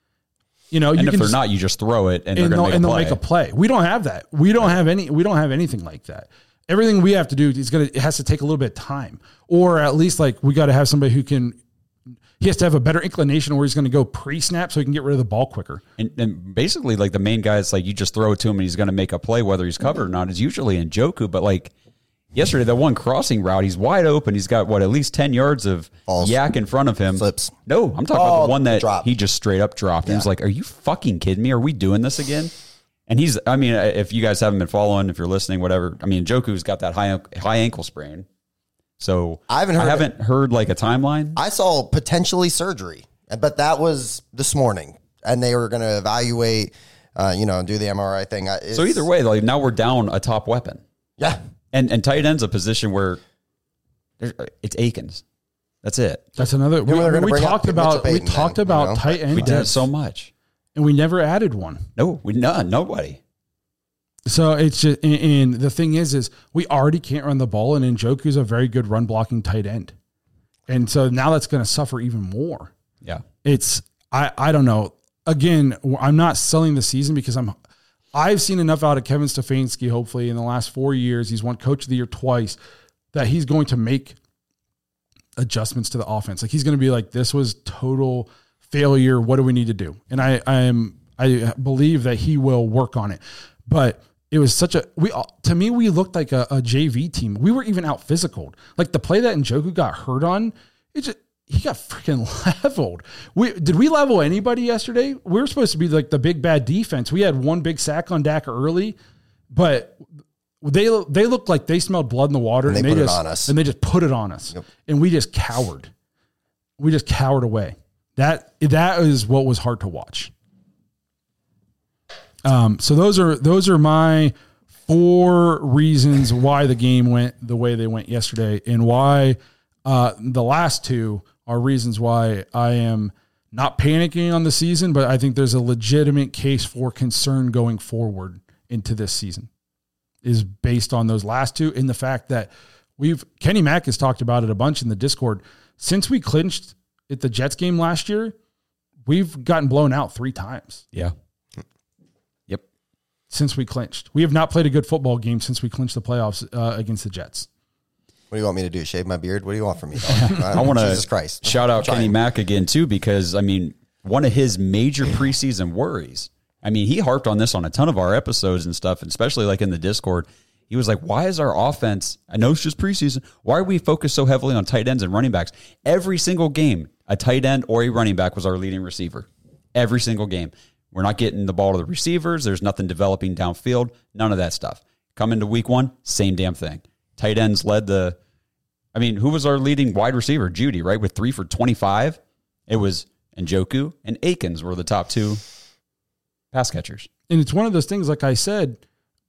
You know, And you if can they're just, not, you just throw it and, and, they're they'll, going to and make, they'll a make a play. play. We don't have that. We don't have any. We don't have anything like that. Everything we have to do is gonna. It has to take a little bit of time, or at least like we got to have somebody who can. He has to have a better inclination where he's going to go pre-snap so he can get rid of the ball quicker. And, and basically, like the main guy is like you just throw it to him and he's going to make a play, whether he's covered or not. Is usually Njoku, but like yesterday, that one crossing route, he's wide open. He's got what at least ten yards of Balls. yak in front of him. Flips. No, I'm talking Oh, about the one that drop. he just straight up dropped. And he was like, "Are you fucking kidding me? Are we doing this again?" And he's, I mean, if you guys haven't been following, if you're listening, whatever. I mean, Njoku's got that high high ankle sprain. So I haven't heard I haven't heard like a timeline. I saw potentially surgery, but that was this morning, and they were going to evaluate, uh, you know, do the M R I thing. I- So either way, like now we're down a top weapon. yeah, And and tight end's a position where there's- it's Akins. That's it. That's another. We, Who they're gonna we bring up? talked Mitchell about. We Payton talked then, about you know? tight end We did it depth, so much. and we never added one. No, we none. Nobody. So it's just, and, and the thing is, is we already can't run the ball, and Njoku's a very good run blocking tight end, and so now that's going to suffer even more. Yeah. It's, I, I don't know. Again, I'm not selling the season because I'm, I've seen enough out of Kevin Stefanski, hopefully in the last four years, he's won coach of the year twice, that he's going to make adjustments to the offense. Like he's going to be like, this was total failure. What do we need to do? And I, I am, I believe that he will work on it, but it was such a, we, to me, we looked like a, a J V team. We were even out physical. Like the play that Njoku got hurt on, it just, he got freaking leveled. We did we level anybody yesterday? We were supposed to be like the big bad defense. We had one big sack on Dak early, but they they looked like they smelled blood in the water, and they, and they put just it on us. and they just put it on us, Yep. and we just cowered. We just cowered away. That that is what was hard to watch. Um. So those are those are my four reasons why the game went the way they went yesterday, and why uh, the last two are reasons why I am not panicking on the season, but I think there's a legitimate case for concern going forward into this season, is based on those last two, and the fact that we've, Kenny Mack has talked about it a bunch in the Discord. Since we clinched at the Jets game last year, we've gotten blown out three times. Yeah. Yep. Since we clinched. We have not played a good football game since we clinched the playoffs uh, against the Jets. What do you want me to do? Shave my beard? What do you want from me? I want to Jesus Christ. shout out Trying. Kenny Mack again too, because I mean, one of his major preseason worries. I mean, he harped on this on a ton of our episodes and stuff, and especially like in the Discord. He was like, why is our offense, I know it's just preseason, why are we focused so heavily on tight ends and running backs? Every single game, a tight end or a running back was our leading receiver. Every single game. We're not getting the ball to the receivers. There's nothing developing downfield. None of that stuff. Come into week one, same damn thing. Tight ends led the, I mean, who was our leading wide receiver? Judy, right? With three for twenty-five. It was Njoku and Akins were the top two pass catchers. And it's one of those things, like I said,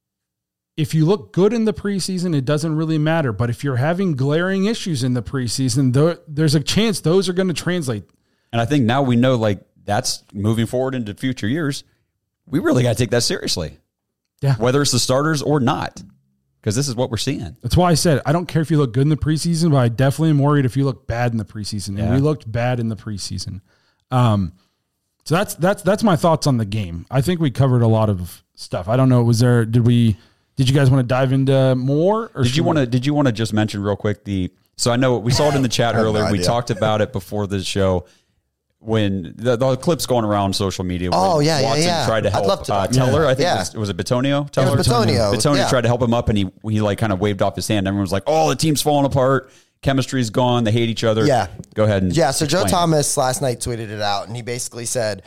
if you look good in the preseason, it doesn't really matter. But if you're having glaring issues in the preseason, there, there's a chance those are going to translate. And I think now we know, like, that's moving forward into future years. We really got to take that seriously. Yeah. Whether it's the starters or not, because this is what we're seeing. That's why I said, I don't care if you look good in the preseason, but I definitely am worried if you look bad in the preseason. Yeah. And we looked bad in the preseason. Um, so that's, that's, that's my thoughts on the game. I think we covered a lot of stuff. I don't know. Was there, did we, did you guys want to dive into more? Or Did you want to, did you want to just mention real quick the, so I know we saw it in the chat I have no earlier. We idea. talked about it before the show when the, the clips going around social media. when Oh, yeah, yeah, Watson yeah. tried to I'd help love to uh, talk Teller. about I think Yeah. it was, was it Batonio? Teller? It was Batonio, Batonio yeah. tried to help him up, and he he like kind of waved off his hand. Everyone was like, "Oh, the team's falling apart. Chemistry's gone. They hate each other." Yeah. Go ahead and Yeah, so Joe explain. Thomas last night tweeted it out, and he basically said,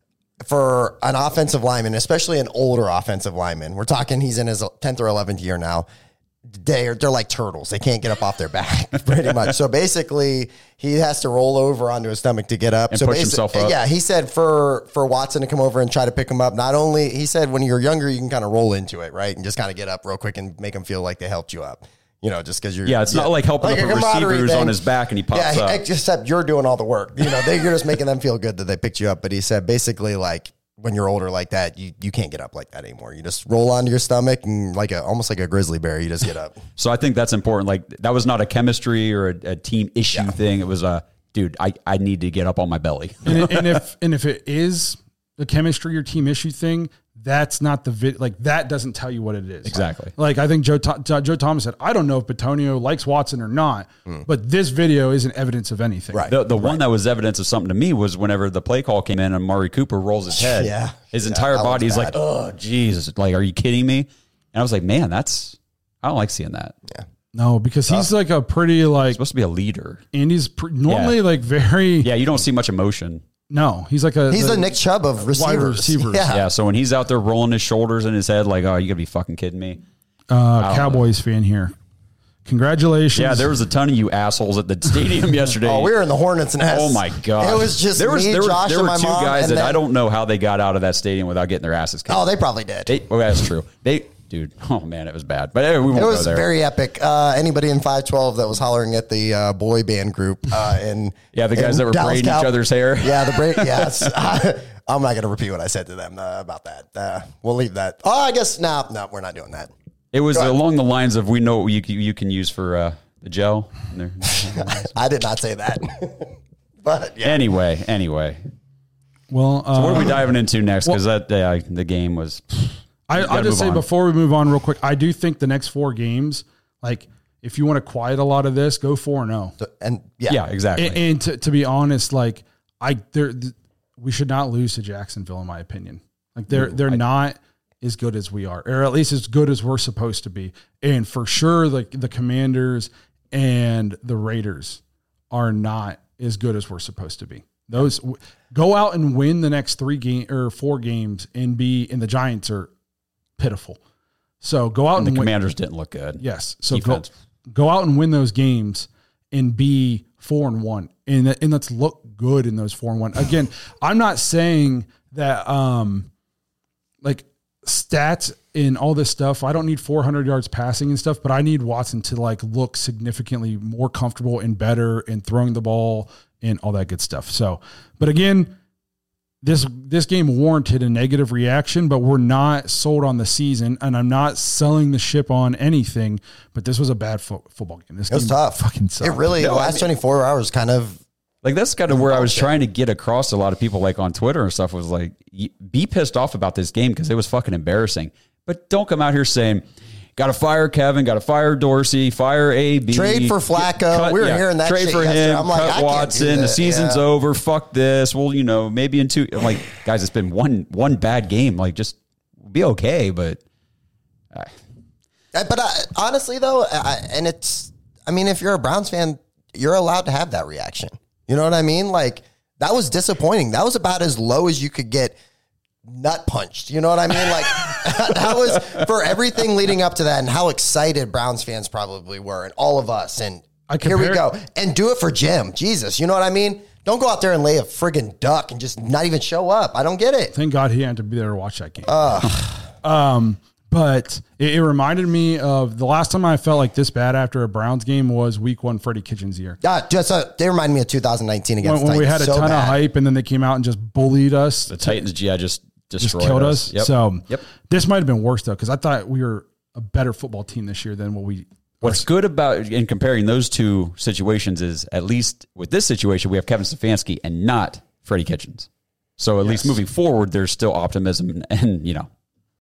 for an offensive lineman, especially an older offensive lineman, we're talking he's in his tenth or eleventh year now, they're, they're like turtles. They can't get up off their back, pretty much. So basically, he has to roll over onto his stomach to get up. And so push basi- himself up. Yeah, he said for, for Watson to come over and try to pick him up, not only, he said when you're younger, you can kind of roll into it, right? And just kind of get up real quick and make them feel like they helped you up. You know, just because you're... Yeah, it's not like helping up a receiver who's on his back and he pops yeah, up. except you're doing all the work. You know, they, you're just making them feel good that they picked you up. But he said basically, like, when you're older like that, you, you can't get up like that anymore. You just roll onto your stomach and like a almost like a grizzly bear, you just get up. So I think that's important. Like, that was not a chemistry or a, a team issue Yeah. thing. It was a, dude, I, I need to get up on my belly. and, and if, and if it is the chemistry or team issue thing, that's not the vid. Like that doesn't tell you what it is. Exactly. Like I think Joe Th- Joe Thomas said, I don't know if Batonio likes Watson or not, but this video isn't evidence of anything. Right. The, the one that was evidence of something to me was whenever the play call came in and Murray Cooper rolls his head. Yeah. His Yeah, entire that body was is like, bad. oh, Jesus. Like, are you kidding me? And I was like, man, that's, I don't like seeing that. Yeah. No, because he's like a pretty like, Supposed to be a leader. Andy's pr- normally Yeah. like very, Yeah, you don't see much emotion. no, he's like a, He's the Nick Chubb of receivers. receivers. Yeah. Yeah, so when he's out there rolling his shoulders in his head, like, oh, you gotta be fucking kidding me. uh, Cowboys fan here. Congratulations. Yeah, there was a ton of you assholes at the stadium yesterday. Oh, we were in the Hornets nest. Oh my god! It was just there was me, there, were- Josh, there and were my two mom, guys and that then- I don't know how they got out of that stadium without getting their asses kicked. Oh, they probably did. They, well, that's true. They, dude. Oh man, it was bad. But anyway, we won't It was go there. very epic. Uh, anybody in five twelve that was hollering at the uh, boy band group uh, in Yeah, the guys in that were Dallas, braiding Cal- each other's hair. Yeah, the braid. Yes, I'm not going to repeat what I said to them uh, about that. Uh, we'll leave that. Oh, I guess no, no, we're not doing that. It was Go ahead. along the lines of we know what you you can use for uh, the gel. And they're- I did not say that. But yeah. Anyway, anyway. Well, uh, So what are we diving into next? Because that uh, the game was. I, gotta I'll just move say on. before we move on real quick, I do think the next four games, like if you want to quiet a lot of this, go four and zero. And yeah, Yeah, exactly. And, and to, to be honest, like I, there, th- we should not lose to Jacksonville, in my opinion. Like they're they're not as good as we are, or at least as good as we're supposed to be. And for sure, like the Commanders and the Raiders are not as good as we're supposed to be. Those go out and win the next three game or four games and be, and the Giants are pitiful. So go out and and, the win. Commanders didn't look good. Yes. So go, Defense. go out and win those games and be four and one. And, and let's look good in those four and one. Again, I'm not saying that, um, like stats and all this stuff, I don't need four hundred yards passing and stuff, but I need Watson to like look significantly more comfortable and better and throwing the ball and all that good stuff. So, but again, this, this game warranted a negative reaction, but we're not sold on the season, and I'm not selling the ship on anything, but this was a bad fo- football game. This it was game tough. fucking sucked. It really, No, the I last mean- twenty-four hours kind of, Like that's kind of where I was trying to get across to a lot of people, like on Twitter and stuff, was like, y- be pissed off about this game because it was fucking embarrassing. But don't come out here saying, got to fire Kevin, got to fire Dorsey, fire A B. Trade for Flacco. We were hearing that Trade shit for yesterday. him, I'm like, I cut can't do Watson, the that. season's Yeah. over, fuck this. Well, you know, maybe in two, I'm like, guys, it's been one one bad game. Like, just be okay, but. Uh, But I, honestly, though, I, and it's, I mean, if you're a Browns fan, you're allowed to have that reaction. You know what I mean? Like, that was disappointing. That was about as low as you could get nut punched. You know what I mean? Like, that was for everything leading up to that and how excited Browns fans probably were and all of us. And I here we compared- go. And do it for Jim. Jesus. You know what I mean? Don't go out there and lay a friggin' duck and just not even show up. I don't get it. Thank God he had to be there to watch that game. um, but it, it reminded me of the last time I felt like this bad after a Browns game was week one Freddie Kitchens' year. Uh, just uh, they remind me of two thousand nineteen against When, when we Titans. had a So ton bad. of hype and then they came out and just bullied us. The Titans, yeah, just just destroyed killed us. Yep. So Yep. this might have been worse though, because I thought we were a better football team this year than what we. What's good about in comparing those two situations is at least with this situation, we have Kevin Stefanski and not Freddie Kitchens. So at least moving forward, there's still optimism and, and, you know.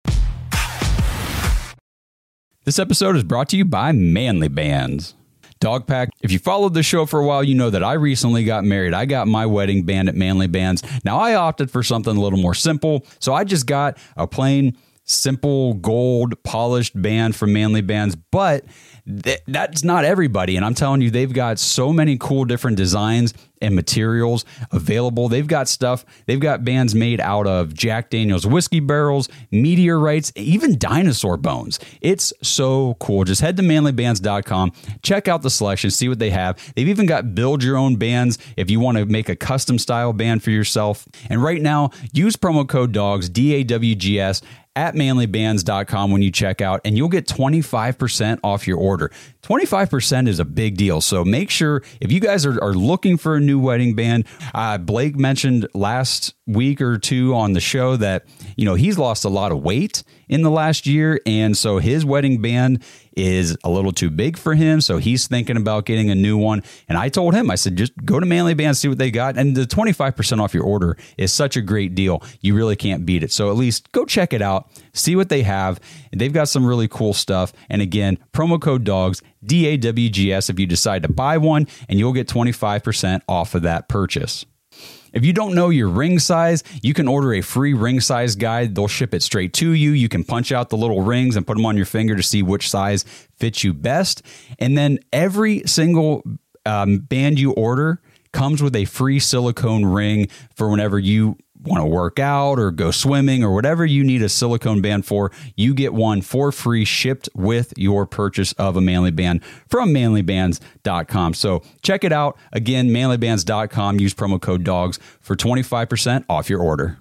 This episode is brought to you by Manly Bands. Dogpack, if you followed the show for a while, you know that I recently got married. I got my wedding band at Manly Bands. Now, I opted for something a little more simple, so I just got a plain, simple, gold, polished band from Manly Bands, but th- that's not everybody, and I'm telling you, they've got so many cool different designs and materials available. They've got stuff, they've got bands made out of Jack Daniel's whiskey barrels, meteorites, even dinosaur bones. It's so cool. Just head to manly bands dot com, check out the selection, see what they have. They've even got build your own bands if you want to make a custom style band for yourself. And right now, use promo code DAWGS, D A W G S, at manly bands dot com when you check out, and you'll get twenty-five percent off your order. twenty-five percent is a big deal. So make sure if you guys are, are looking for a new wedding band, uh, Blake mentioned last week or two on the show that, you know, he's lost a lot of weight in the last year. And so his wedding band is a little too big for him. So he's thinking about getting a new one. And I told him, I said, just go to Manly Bands, see what they got. And the twenty-five percent off your order is such a great deal. You really can't beat it. So at least go check it out, see what they have. They've got some really cool stuff. And again, promo code DAWGS, D A W G S, if you decide to buy one, and you'll get twenty-five percent off of that purchase. If you don't know your ring size, you can order a free ring size guide. They'll ship it straight to you. You can punch out the little rings and put them on your finger to see which size fits you best. And then every single um, band you order comes with a free silicone ring for whenever you want to work out or go swimming or whatever you need a silicone band for. You get one for free shipped with your purchase of a Manly Band from manly bands dot com. So check it out. Again, manly bands dot com. Use promo code DAWGS for twenty-five percent off your order.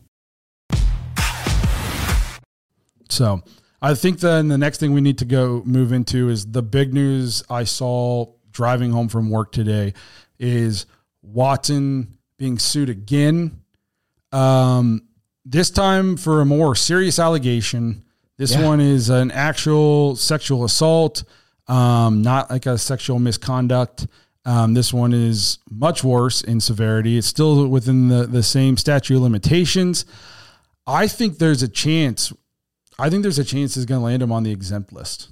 So I think then the next thing we need to go move into is the big news I saw driving home from work today is Watson being sued again. Um, this time for a more serious allegation. This Yeah. one is an actual sexual assault, um, not like a sexual misconduct. Um, this one is much worse in severity. It's still within the, the same statute of limitations. I think there's a chance. I think there's a chance he's going to land him on the exempt list.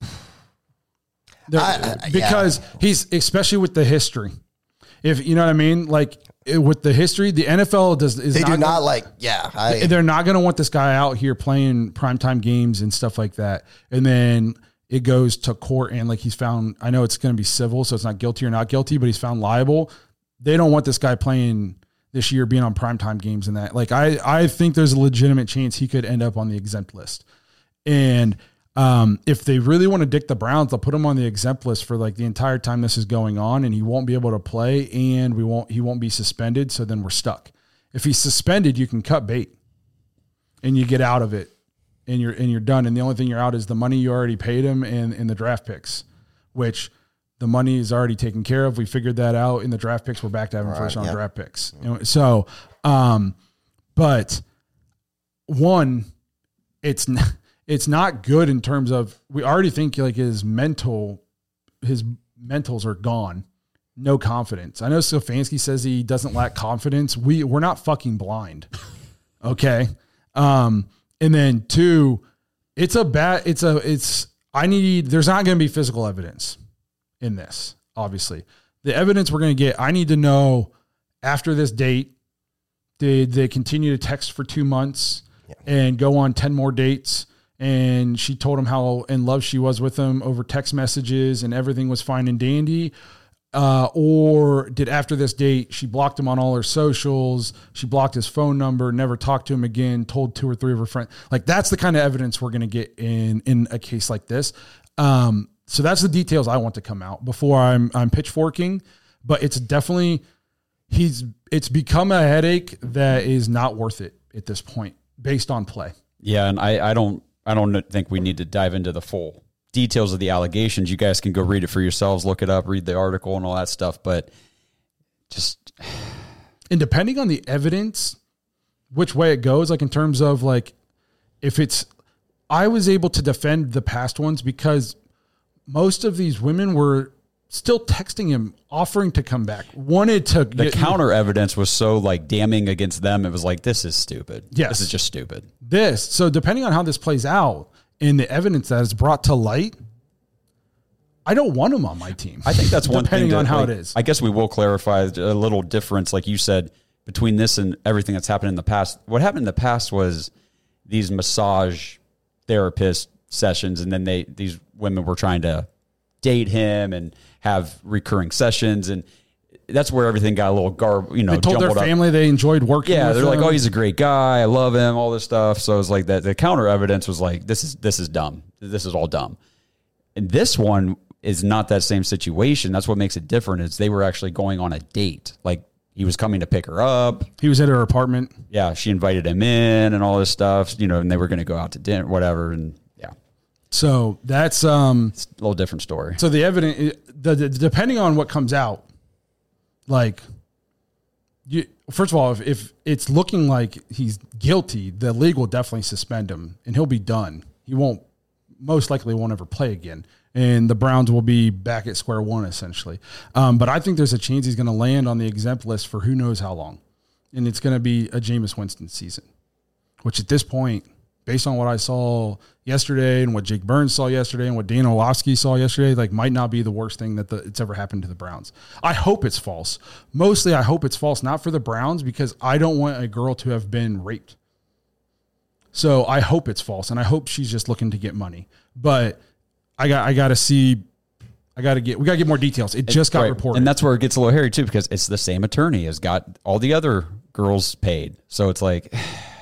There, I, I, because yeah. he's, especially with the history. If you know what I mean, like it, with the history, the N F L does. Is They not do gonna, not like, yeah. I, they're not going to want this guy out here playing primetime games and stuff like that. And then it goes to court and like he's found, I know it's going to be civil, so it's not guilty or not guilty, but he's found liable. They don't want this guy playing this year, being on primetime games and that. Like I, I think there's a legitimate chance he could end up on the exempt list. And um, if they really want to dick the Browns, they'll put him on the exempt list for like the entire time this is going on, and he won't be able to play, and we won't, he won't be suspended. So then we're stuck. If he's suspended, you can cut bait and you get out of it. And you're and you're done. And the only thing you're out is the money you already paid him and, and the draft picks, which the money is already taken care of. We figured that out in the draft picks. We're back to having All first right, round yeah. draft picks. You know, so, um, but one, it's not, it's not good in terms of, we already think like his mental, his mentals are gone. No confidence. I know Stefanski says he doesn't lack confidence. We we're not fucking blind. Okay. Um, And then two, it's a bad, it's a, it's, I need, there's not going to be physical evidence in this, obviously. The evidence we're going to get, I need to know after this date, did they continue to text for two months yeah. and go on ten more dates? And she told him how in love she was with him over text messages and everything was fine and dandy. Uh, or did after this date, she blocked him on all her socials, she blocked his phone number, never talked to him again, told two or three of her friends. Like that's the kind of evidence we're going to get in, in a case like this. Um, so that's the details I want to come out before I'm, I'm pitchforking, but it's definitely, he's, it's become a headache that is not worth it at this point based on play. Yeah. And I, I don't, I don't think we need to dive into the full details of the allegations. You guys can go read it for yourselves, look it up, read the article and all that stuff. But just, and depending on the evidence, which way it goes, like in terms of like, if it's, I was able to defend the past ones because most of these women were still texting him, offering to come back, wanted to the get, counter evidence was so like damning against them. It was like, this is stupid. Yes. This is just stupid. This. So depending on how this plays out, and the evidence that is brought to light, I don't want him on my team. I think that's one depending thing that, on how like, it is. I guess we will clarify a little difference, like you said, between this and everything that's happened in the past. What happened in the past was these massage therapist sessions, and then they these women were trying to date him and have recurring sessions, and that's where everything got a little garb, you know, they told their jumbled family up. They enjoyed working. Yeah, with they're him. like, oh, he's a great guy. I love him. All this stuff. So it's like that. The counter evidence was like, this is this is dumb. This is all dumb. And this one is not that same situation. That's what makes it different. Is they were actually going on a date. Like he was coming to pick her up. He was at her apartment. Yeah, she invited him in and all this stuff. You know, and they were going to go out to dinner, whatever. And yeah, so that's um, it's a little different story. So the evidence, the, the depending on what comes out, like. You, first of all, if, if it's looking like he's guilty, the league will definitely suspend him and he'll be done. He won't, most likely won't ever play again. And the Browns will be back at square one essentially. Um, but I think there's a chance he's going to land on the exempt list for who knows how long. And it's going to be a Jameis Winston season, which at this point, based on what I saw yesterday and what Jake Burns saw yesterday and what Dan Orlovsky saw yesterday, like might not be the worst thing that the, it's ever happened to the Browns. I hope it's false. Mostly I hope it's false, not for the Browns, because I don't want a girl to have been raped. So I hope it's false, and I hope she's just looking to get money. But I got I got to see, I got to get, we got to get more details. It just got Right. reported. And that's where it gets a little hairy too, because it's the same attorney has got all the other girls paid. So it's like,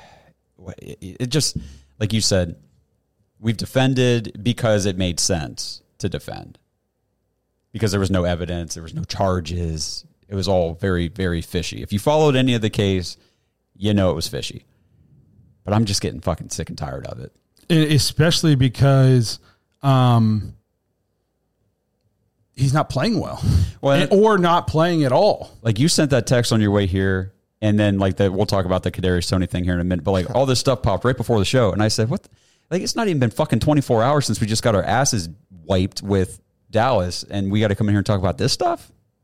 it just, like you said, we've defended because it made sense to defend, because there was no evidence, there was no charges. It was all very, very fishy. If you followed any of the case, you know it was fishy. But I'm just getting fucking sick and tired of it. And especially because um, he's not playing well, well and, or not playing at all. Like you sent that text on your way here. And then like that, we'll talk about the Kadarius Toney thing here in a minute. But like all this stuff popped right before the show, and I said, "What? The? Like it's not even been fucking twenty-four hours since we just got our asses wiped with Dallas, and we got to come in here and talk about this stuff."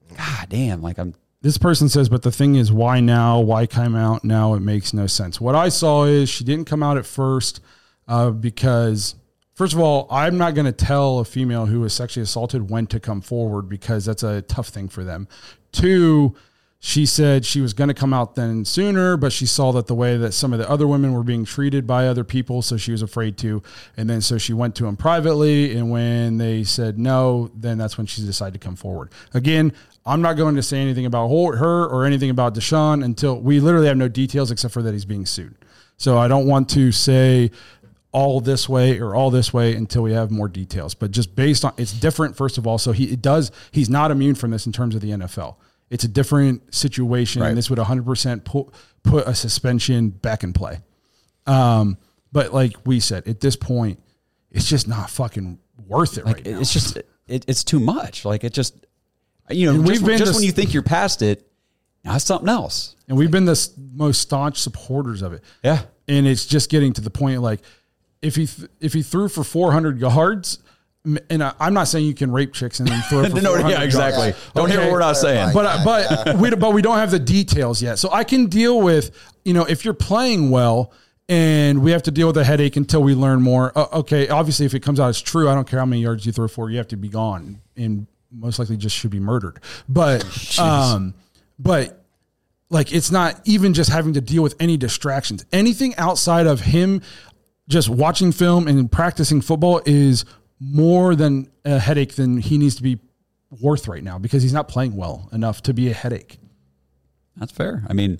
God damn, like I'm. This person says, but the thing is, why now? Why come out now? It makes no sense. What I saw is she didn't come out at first uh, because, first of all, I'm not going to tell a female who was sexually assaulted when to come forward because that's a tough thing for them. Two, she said she was going to come out then sooner, but she saw that the way that some of the other women were being treated by other people, so she was afraid to. And then so she went to them privately, and when they said no, then that's when she decided to come forward. Again, I'm not going to say anything about her or anything about Deshaun until we literally have no details except for that he's being sued. So I don't want to say all this way or all this way until we have more details. But just based on, it's different, first of all. So he it does, he's not immune from this in terms of the N F L. It's a different situation, Right. and this would one hundred percent put, put a suspension back in play. Um, but like we said, at this point, it's just not fucking worth it Like, right now. it's just it, it's too much. Like it just you know And just, we've been just this- when you think you're past it, now it's something else. And we've been the s- most staunch supporters of it. Yeah. And it's just getting to the point, like, if he th- if he threw for four hundred yards, m- and I, I'm not saying you can rape chicks and then throw it for No, four hundred yeah, exactly. yards. Don't hear Okay. what we're not saying. But I- but we but we don't have the details yet, so I can deal with, you know, if you're playing well and we have to deal with a headache until we learn more. Uh, okay, obviously if it comes out as true, I don't care how many yards you throw for, you have to be gone and most likely just should be murdered. But um, but. Like, it's not even just having to deal with any distractions. Anything outside of him just watching film and practicing football is more than a headache than he needs to be worth right now because he's not playing well enough to be a headache. That's fair. I mean,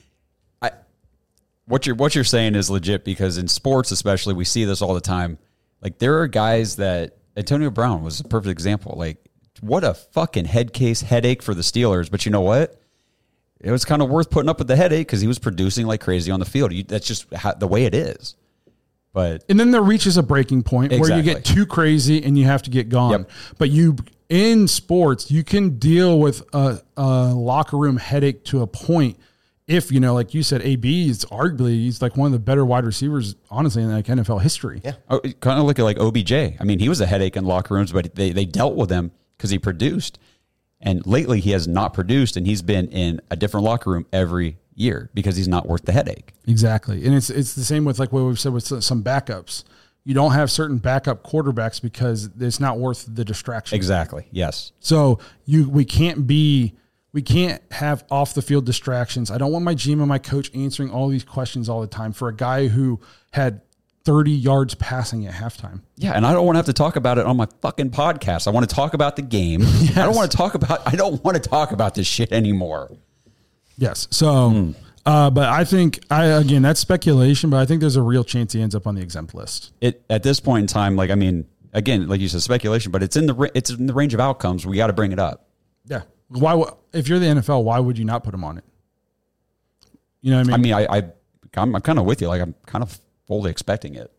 I what you're what you're saying is legit because in sports, especially, we see this all the time. Like there are guys that Antonio Brown was a perfect example. Like, what a fucking head case headache for the Steelers. But you know what? It was kind of worth putting up with the headache because he was producing like crazy on the field. You, that's just how, the way it is. But And then there reaches a breaking point where you get Exactly. too crazy and you have to get gone. Yep. But you, in sports, you can deal with a, a locker room headache to a point. If, you know, like you said, A B is arguably, he's like one of the better wide receivers, honestly, in like N F L history. Yeah. oh, kind of look at like O B J. I mean, he was a headache in locker rooms, but they, they dealt with him because he produced. And lately he has not produced, and he's been in a different locker room every year because he's not worth the headache. Exactly. And it's it's the same with like what we've said with some backups. You don't have certain backup quarterbacks because it's not worth the distraction. Exactly. Yes. So you we can't be we can't have off the field distractions. I don't want my G M and my coach answering all these questions all the time for a guy who had thirty yards passing at halftime. Yeah, and I don't want to have to talk about it on my fucking podcast. I want to talk about the game. I don't want to talk about I don't want to talk about this shit anymore. Yes. So uh, but I think I again that's speculation, but I think there's a real chance he ends up on the exempt list. It at this point in time, like I mean, again, like you said, speculation, but it's in the ra- it's in the range of outcomes. We got to bring it up. Yeah. Why would if you're the N F L, why would you not put him on it? You know what I mean? I mean, I, I I'm, I'm kind of with you. Like I'm kind of fully expecting it.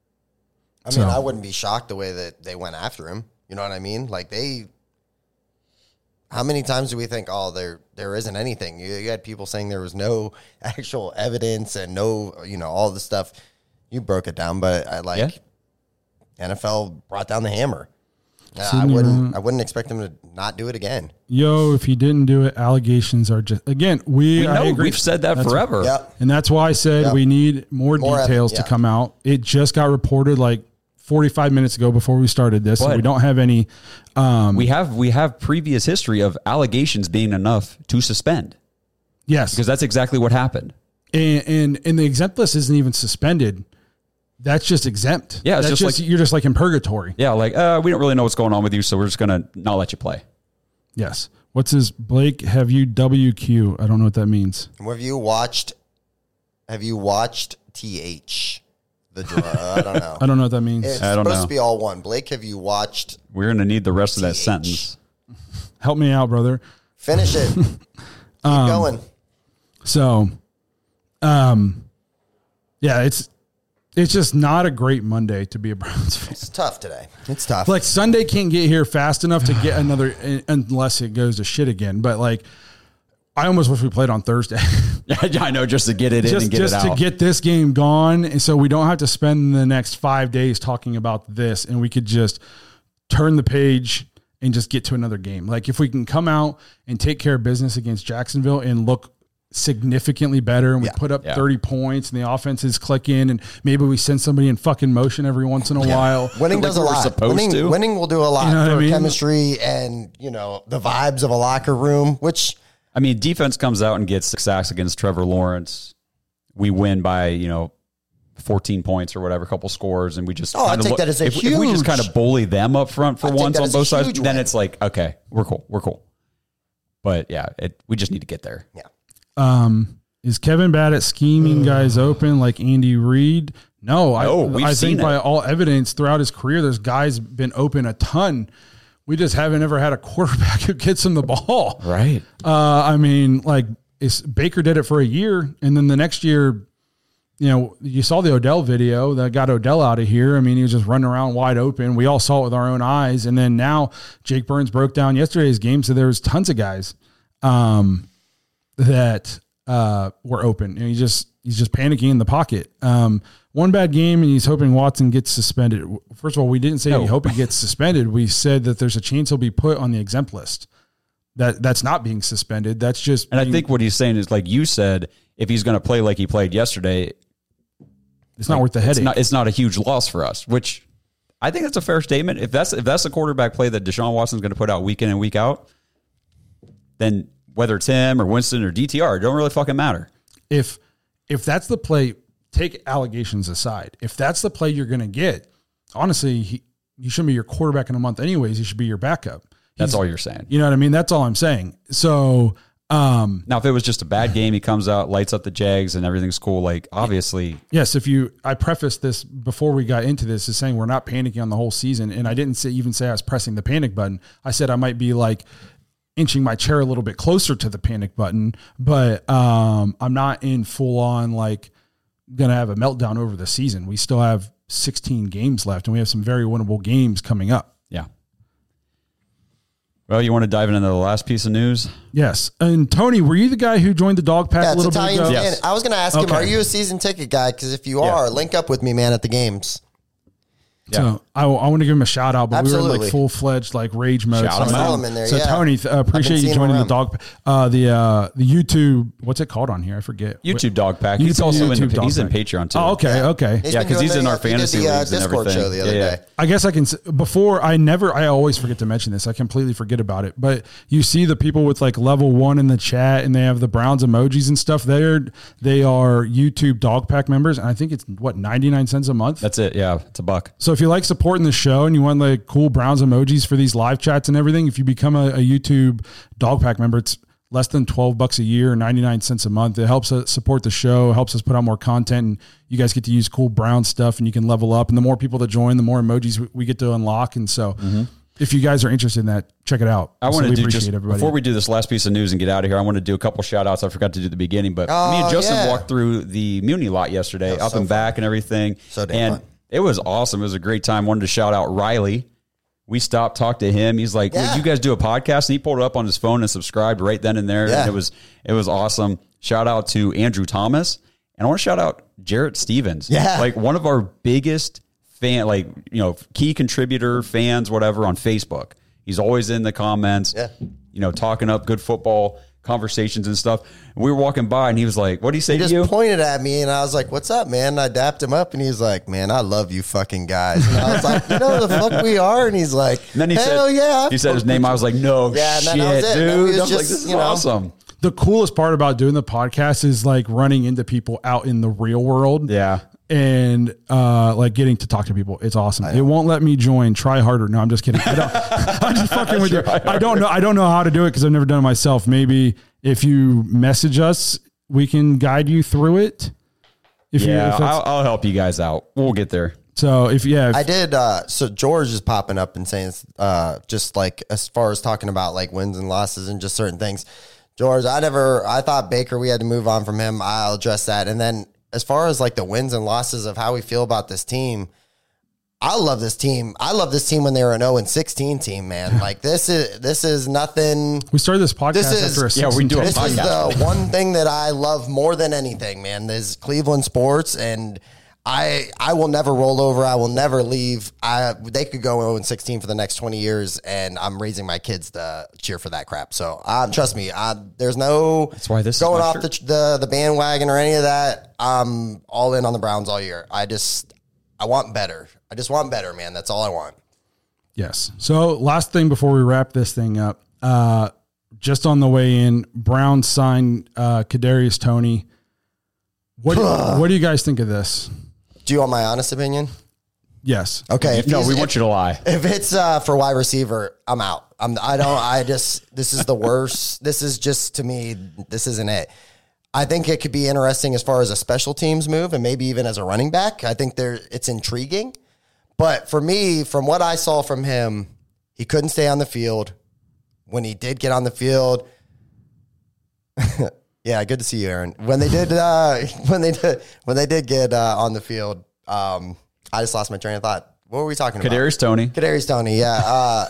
I mean, So- I wouldn't be shocked the way that they went after him. You know what I mean? Like they, how many times do we think, oh, there there isn't anything? You, you had people saying there was no actual evidence and no, you know, all the stuff. You broke it down, but I like Yeah. N F L brought down the hammer. Uh, I Sitting wouldn't. around- I wouldn't expect them to not do it again. Yo, if he didn't do it, allegations are just again. We, We I know agree. we've said that That's- forever. Yep. and that's why I said Yep. we need more, More ev- details to yeah. come out. It just got reported like forty-five minutes ago before we started this, so But- we don't have any. Um, We have we have previous history of allegations being enough to suspend yes, because that's exactly what happened. and, and and the exempt list isn't even suspended. That's just exempt. Yeah, it's that's just like- you're just like in purgatory. Yeah, like uh, we don't really know what's going on with you, so we're just gonna not let you play. Yes. What's his Blake? Have you W Q? I don't know what that means. Have you watched? Have you watched T H? The draw? I don't know. I don't know what that means. It's I don't supposed know. to be all one. Blake, have you watched? We're gonna need the rest of that T H. sentence. Help me out, brother. Finish it. Keep Um, going. So, um, yeah, it's it's just not a great Monday to be a Browns fan. It's tough today. It's tough. Like Sunday can't get here fast enough to get another, unless it goes to shit again. But like, I almost wish we played on Thursday, Yeah, I know, just to get it in just and get just it to out. get this game gone, and so we don't have to spend the next five days talking about this, and we could just turn the page and just get to another game. Like if we can come out and take care of business against Jacksonville and look significantly better and we Yeah. put up Yeah. thirty points and the offense is clicking and maybe we send somebody in fucking motion every once in a while. Winning Like does a we were lot. supposed Winning, to. winning will do a lot You know what for I mean? chemistry and, you know, the vibes of a locker room, which I mean, defense comes out and gets six sacks against Trevor Lawrence. We win by, you know, fourteen points or whatever, a couple scores, and we just Oh, I kinda take look- that as a if, if we just huge- kind of bully them up front for I take once that on as a both sides, huge then win. it's like, okay, we're cool, we're cool. But yeah, it, we just need to get there. yeah. Um, is Kevin bad at scheming guys open like Andy Reid? No, I, No, we've I seen think it. by all evidence throughout his career, there's guys been open a ton. We just haven't ever had a quarterback who gets him the ball. Right. Uh, I mean, like it's, Baker did it for a year, and then the next year, you know, you saw the Odell video that got Odell out of here. I mean, he was just running around wide open. We all saw it with our own eyes. And then now Jake Burns broke down yesterday's game, so there was tons of guys um, that uh, were open, and he just he's just panicking in the pocket. Um, one bad game, and he's hoping Watson gets suspended. First of all, we didn't say No. we hope he gets suspended. We said that there's a chance he'll be put on the exempt list. That that's not being suspended. That's just And I being- think what he's saying is, like you said, if he's going to play like he played yesterday, it's not worth the headache. it's not, it's not a huge loss for us, which I think that's a fair statement. If that's if that's the quarterback play that Deshaun Watson's going to put out week in and week out, then whether it's him or Winston or D T R, it don't really fucking matter. if if that's the play, take allegations aside. If that's the play you're going to get, honestly, he, he shouldn't be your quarterback in a month anyways. He should be your backup. That's He's- all you're saying. You know what I mean? That's all I'm saying. So, um, Now, if it was just a bad game, he comes out, lights up the Jags, and everything's cool. Like, obviously, yes, if you, I prefaced this before we got into this is saying we're not panicking on the whole season. And I didn't say, even say I was pressing the panic button. I said I might be like inching my chair a little bit closer to the panic button, but um, I'm not in full on like going to have a meltdown over the season. We still have sixteen games left and we have some very winnable games coming up. yeah. Well, you want to dive into the last piece of news? Yes. And Tony, were you the guy who joined the dog pack Yeah, a it's little bit Italian ago? fan. Yes. I was going to ask him, Okay. are you a season ticket guy? Because if you are, link up with me, man, at the games. So I, I want to give him a shout out, but we were in Absolutely. like full fledged like rage mode. Shout so him I out. didn't- Him in there, so yeah. Tony, th- uh, appreciate I've been you seeing joining him the around. dog, uh, the uh, the YouTube. What's it called on here? I forget. YouTube Dog Pack. He's YouTube also in YouTube the, he's Dog in Pack. Patreon too. Oh, okay, Yeah. okay. He's Yeah, been 'cause doing he's in the- our he did fantasy the, uh, leagues and Discord everything. show the other Yeah, yeah. day. I guess I can s- before I never I always forget to mention this. I completely forget about it. But you see the people with like level one in the chat and they have the Browns emojis and stuff. They're they are YouTube Dog Pack members, and I think it's what ninety-nine cents a month. That's it. Yeah, it's a buck. So if you like supporting the show and you want like cool Browns emojis for these live chats and everything, if you become a, a YouTube Dog Pack member, it's less than twelve bucks a year, ninety-nine cents a month. It helps us support the show, helps us put out more content, and you guys get to use cool Brown stuff and you can level up. And the more people that join, the more emojis we- we get to unlock. And so if you guys are interested in that, check it out. I So want to we do appreciate just everybody. before we do this last piece of news and get out of here. I want to do a couple shout outs. I forgot to do at the beginning, but me and Oh, Justin yeah. walked through the Muni lot yesterday, was up so and fun. back and everything. So damn and fun. it was awesome. It was a great time. Wanted to shout out Riley. We stopped, talked to him. He's like, Yeah. "Well, you guys do a podcast?" And he pulled it up on his phone and subscribed right then and there. Yeah. And it was it was awesome. Shout out to Andrew Thomas, and I want to shout out Jarrett Stevens. Yeah. like one of our biggest fan, like you know, key contributor fans, whatever on Facebook. He's always in the comments. Yeah. you know, talking up good football conversations and stuff. And we were walking by, and he was like, "What do you say He to just you?" pointed at me, and I was like, "What's up, man?" And I dapped him up, and he's like, "Man, I love you, fucking guys." And I was like, "You know who the fuck we are?" And he's like, And then he "Hell said, yeah!" he said his name. I was like, "No Yeah, and shit, then that was it. dude." Then we was I was like, just, "This is you know, awesome." the coolest part about doing the podcast is like running into people out in the real world. Yeah. And uh, like getting to talk to people, it's awesome. It won't let me join. Try harder. No, I'm just kidding. I don't, I'm just fucking with you. I don't know. I don't know how to do it because I've never done it myself. Maybe if you message us, we can guide you through it. If you, Yeah, if that's, I'll, I'll help you guys out. We'll get there. so if yeah, if, I did. Uh, so George is popping up and saying, uh, just like as far as talking about like wins and losses and just certain things. George, I never. I thought Baker. We had to move on from him. I'll address that. And then as far as like the wins and losses of how we feel about this team, I love this team. I love this team when they were an zero and sixteen team. Man, like this is this is nothing. we started this podcast This is- after a Yeah, six we and do a ten. This is podcast. the one thing that I love more than anything, man. Is Cleveland sports, and I I will never roll over. I will never leave. I they could go oh and sixteen for the next twenty years, and I'm raising my kids to cheer for that crap. So um, trust me, I, there's no That's why this is going my off the, the the bandwagon or any of that. I'm all in on the Browns all year. I just I want better. I just want better, man. That's all I want. Yes. So last thing before we wrap this thing up, uh, just on the way in, Browns signed uh, Kadarius Toney. What do, what do you guys think of this? Do you want my honest opinion? Yes. Okay. If No, he's- we want you to lie. If it's uh, for wide receiver, I'm out. I'm. I don't. I just. This is the worst. This is just to me. This isn't it. I think it could be interesting as far as a special teams move, and maybe even as a running back. I think there. It's intriguing, but for me, from what I saw from him, he couldn't stay on the field. When he did get on the field, yeah, good to see you, Aaron. When they did, uh, when they did, when they did get uh, on the field, um, I just lost my train of thought. What were we talking about? Kadarius Toney. Kadarius Toney, yeah. Uh,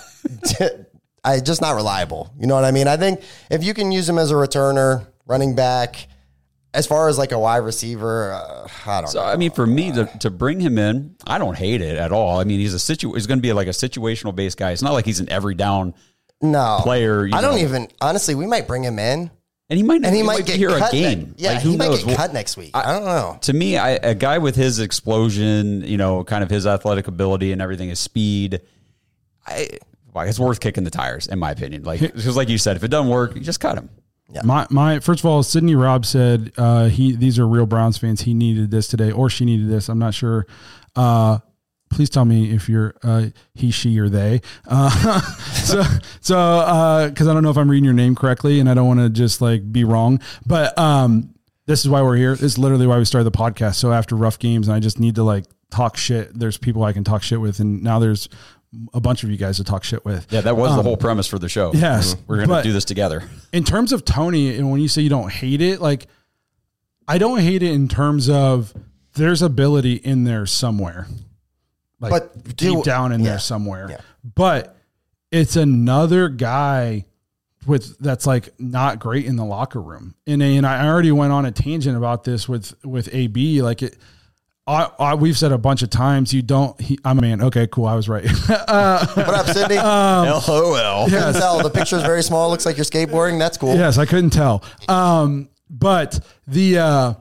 I just not reliable. You know what I mean? I think if you can use him as a returner, running back, as far as like a wide receiver, uh, I don't So, know. I mean, for me to, to bring him in, I don't hate it at all. I mean, he's a situ. He's going to be like a situational based guy. It's not like he's an every down no player. You I don't know. even honestly. We might bring him in, and he might and he, he might get hear cut a game. ne- yeah, Like, who he might knows? get cut next week. I, don't know. To me, I, a guy with his explosion, you know, kind of his athletic ability and everything, his speed, I, well, it's worth kicking the tires, in my opinion. Like, because like you said, if it doesn't work, you just cut him. My my first of all, Sidney Robb said uh, he these are real Browns fans. He needed this today, or she needed this. I'm not sure. Uh, please tell me if you're uh, he, she, or they. Uh, so so because I don't know if I'm reading your name correctly, and I don't want to just like be wrong. But um, this is why we're here. This is literally why we started the podcast. So after rough games, and I just need to like talk shit. There's people I can talk shit with, and now there's a bunch of you guys to talk shit with. Yeah, that was the whole premise for the show. Yes, We're going to but- do this together. In terms of Toney, and when you say you don't hate it, like I don't hate it in terms of there's ability in there somewhere, like But deep do- down in yeah. there somewhere. Yeah. But it's another guy with that's like not great in the locker room. And and I already went on a tangent about this with with A B. Like it, I, I we've said a bunch of times. You don't. He, I'm a man. Okay, cool. I was right. uh, What up, Sydney? L O L. Couldn't tell. The picture is very small. Looks like you're skateboarding. That's cool. Yes, I couldn't tell. Um, but the uh,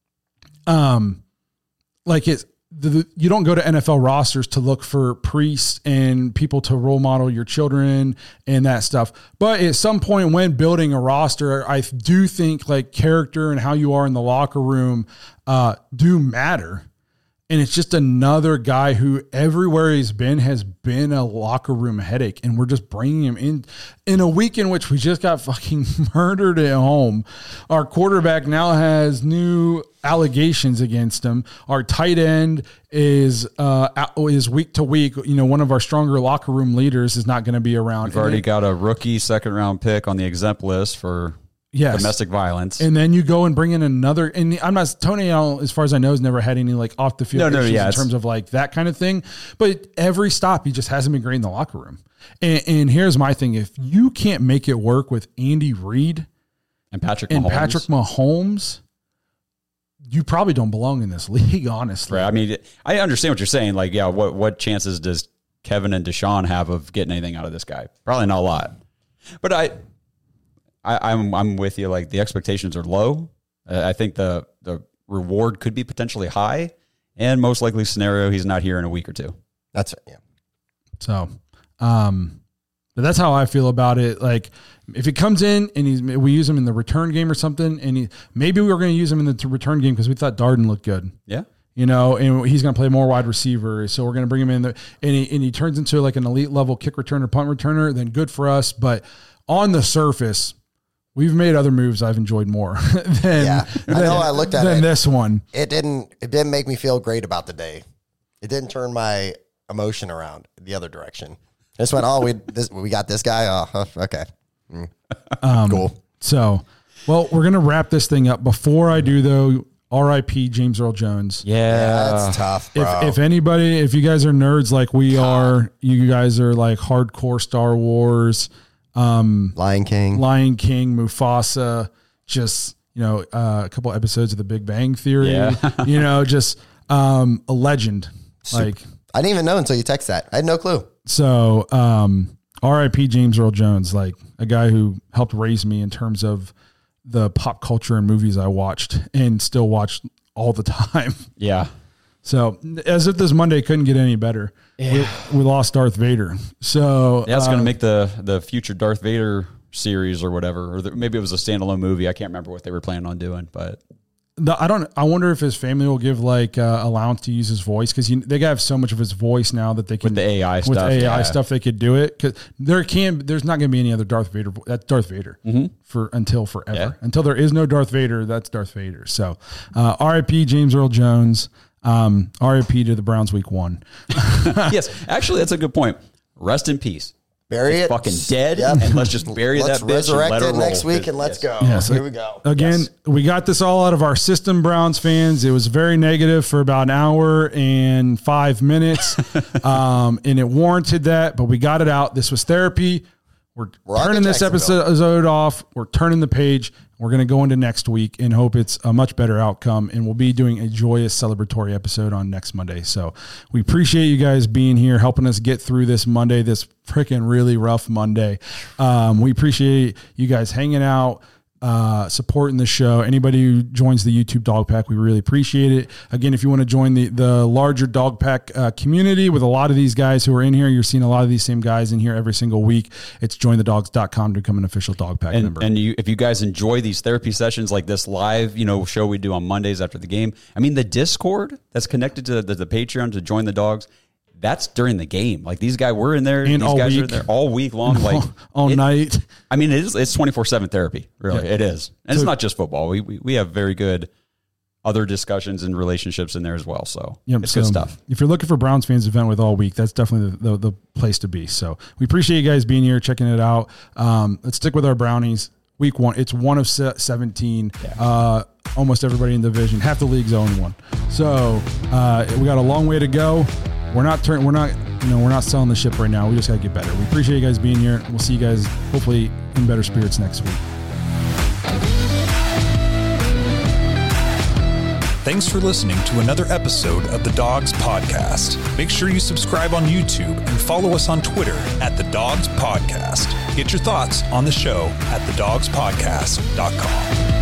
um, like it's the, the you don't go to N F L rosters to look for priests and people to role model your children and that stuff. But at some point when building a roster, I do think like character and how you are in the locker room uh, do matter. And it's just another guy who everywhere he's been has been a locker room headache. And we're just bringing him in in a week in which we just got fucking murdered at home. Our quarterback now has new allegations against him. Our tight end is uh, is week to week. You know, one of our stronger locker room leaders is not going to be around. We've already got a rookie second round pick on the exempt list for Yes. domestic violence. And then you go and bring in another, and I'm not, Tony, as far as I know, has never had any like off the field No, no, issues yeah, in it's- terms of like that kind of thing. But every stop, he just hasn't been great in the locker room. And, and here's my thing. If you can't make it work with Andy Reid and Patrick and Mahomes. Patrick Mahomes, you probably don't belong in this league, honestly. Right. I mean, I understand what you're saying. Like, yeah, what, what chances does Kevin and Deshaun have of getting anything out of this guy? Probably not a lot. But I, I I'm I'm with you. Like the expectations are low. Uh, I think the the reward could be potentially high, and most likely scenario he's not here in a week or two. That's yeah. So, um, but that's how I feel about it. Like, if he comes in and he's, we use him in the return game or something, and he, maybe we were going to use him in the t- return game because we thought Darden looked good, Yeah. you know, and he's going to play more wide receiver. So we're going to bring him in there, and he, and he turns into like an elite level kick returner, punt returner. Then good for us. But on the surface, we've made other moves I've enjoyed more than, Yeah. I than, know I looked at than it. this one. It didn't. It didn't make me feel great about the day. It didn't turn my emotion around the other direction. I just went, oh, we this we got this guy. Oh, huh, okay, Mm. Um, cool. So, well, we're going to wrap this thing up. Before I do, though, R I P James Earl Jones. Yeah. Yeah, that's tough, bro. If, if anybody, if you guys are nerds like we are, you guys are like hardcore Star Wars, um, Lion King. Lion King, Mufasa, just, you know, uh, a couple episodes of The Big Bang Theory, Yeah. you know, just, Um, a legend. Like, I didn't even know until you text that. I had no clue. so, um, R I P James Earl Jones, like a guy who helped raise me in terms of the pop culture and movies I watched and still watch all the time. Yeah. So as if this Monday couldn't get any better, yeah. we, we lost Darth Vader. So That's uh, going to make the, the future Darth Vader series or whatever, or the, maybe it was a standalone movie. I can't remember what they were planning on doing, but the, I don't, I wonder if his family will give like uh, allowance to use his voice. Cause you, they have so much of his voice now that they can, with the A I with stuff, A I yeah. stuff, they could do it. Cause there can, there's not going to be any other Darth Vader. That's Darth Vader mm-hmm. for until forever, Yeah. until there is no Darth Vader. That's Darth Vader. So uh, R I P James Earl Jones. Um, R I P to the Browns week one. Yes, actually, that's a good point. Rest in peace. Bury it's it. fucking dead, Yep. and let's just bury let's that bitch resurrect and let it her next roll. week and let's Yes. go. Yes. Here we go. Again, Yes. we got this all out of our system, Browns fans. It was very negative for about an hour and five minutes, um, and it warranted that, but we got it out. This was therapy. We're, We're on turning to this Jacksonville. episode off. We're turning the page. We're going to go into next week and hope it's a much better outcome. And we'll be doing a joyous celebratory episode on next Monday. So we appreciate you guys being here, helping us get through this Monday, this freaking really rough Monday. Um, we appreciate you guys hanging out, uh, supporting the show. Anybody who joins the YouTube Dog Pack, we really appreciate it. Again, if you want to join the, the larger Dog Pack uh, community with a lot of these guys who are in here, you're seeing a lot of these same guys in here every single week. It's join the dogs dot com to become an official Dog Pack And, member. and you, if you guys enjoy these therapy sessions like this live, you know, show we do on Mondays after the game, I mean, the Discord that's connected to the, the Patreon to join the dogs, that's during the game. Like these guys, we're in there. And these all guys week. are there all week long. Like all, all it- night. I mean, it is, it's twenty-four seven therapy. Really, Yeah. it is. And So- it's not just football. We, we we have very good other discussions and relationships in there as well. So Yep, it's so good stuff. If you're looking for Browns fans event with all week, that's definitely the, the, the place to be. So we appreciate you guys being here, checking it out. Um, let's stick with our Brownies. Week one, it's one of seventeen. Yeah. Uh, almost everybody in the division, half the league's own one. So uh, we got a long way to go. We're not turning. We're not. You know, we're not selling the ship right now. We just got to get better. We appreciate you guys being here. We'll see you guys hopefully in better spirits next week. Thanks for listening to another episode of the Dogs Podcast. Make sure you subscribe on YouTube and follow us on Twitter at the Dogs Podcast. Get your thoughts on the show at the dogs podcast dot com.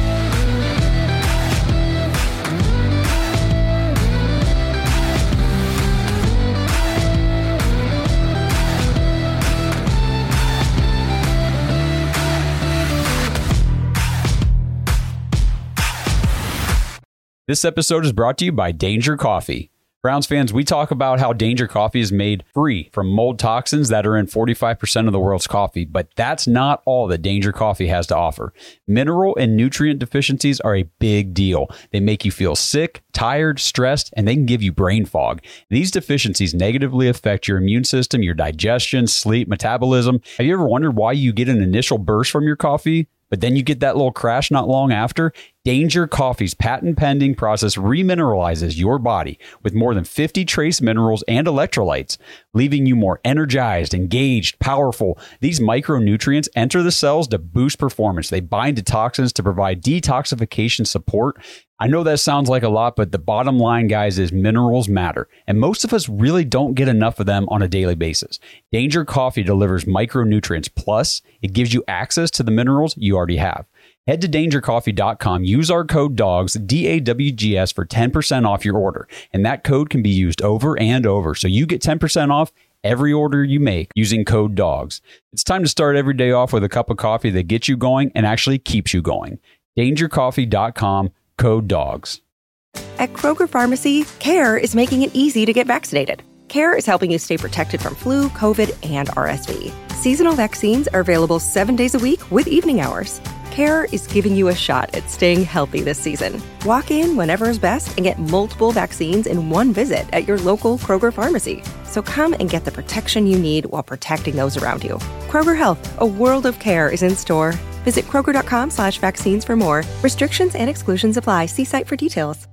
This episode is brought to you by Danger Coffee. Browns fans, we talk about how Danger Coffee is made free from mold toxins that are in forty-five percent of the world's coffee, but that's not all that Danger Coffee has to offer. Mineral and nutrient deficiencies are a big deal. They make you feel sick, tired, stressed, and they can give you brain fog. These deficiencies negatively affect your immune system, your digestion, sleep, metabolism. Have you ever wondered why you get an initial burst from your coffee, but then you get that little crash not long after? Danger Coffee's patent-pending process remineralizes your body with more than fifty trace minerals and electrolytes, leaving you more energized, engaged, powerful. These micronutrients enter the cells to boost performance. They bind to toxins to provide detoxification support. I know that sounds like a lot, but the bottom line, guys, is minerals matter, and most of us really don't get enough of them on a daily basis. Danger Coffee delivers micronutrients, plus it gives you access to the minerals you already have. Head to danger coffee dot com, use our code DOGS, D A W G S, for ten percent off your order. And that code can be used over and over. So you get ten percent off every order you make using code DOGS. It's time to start every day off with a cup of coffee that gets you going and actually keeps you going. danger coffee dot com, code DOGS. At Kroger Pharmacy, CARE is making it easy to get vaccinated. CARE is helping you stay protected from flu, COVID, and R S V. Seasonal vaccines are available seven days a week with evening hours. CARE is giving you a shot at staying healthy this season. Walk in whenever is best and get multiple vaccines in one visit at your local Kroger pharmacy. So come and get the protection you need while protecting those around you. Kroger Health, a world of care, is in store. Visit kroger.com slash vaccines for more. Restrictions and exclusions apply. See site for details.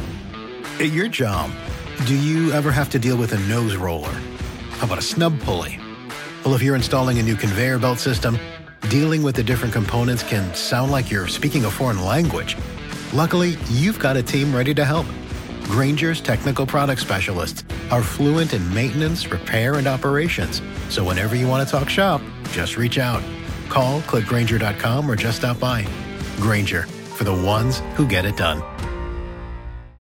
At your job, do you ever have to deal with a nose roller? How about a snub pulley? Well, if you're installing a new conveyor belt system, dealing with the different components can sound like you're speaking a foreign language. Luckily, you've got a team ready to help. Grainger's technical product specialists are fluent in maintenance, repair, and operations. So whenever you want to talk shop, just reach out. Call, click Grainger dot com, or just stop by. Grainger, for the ones who get it done.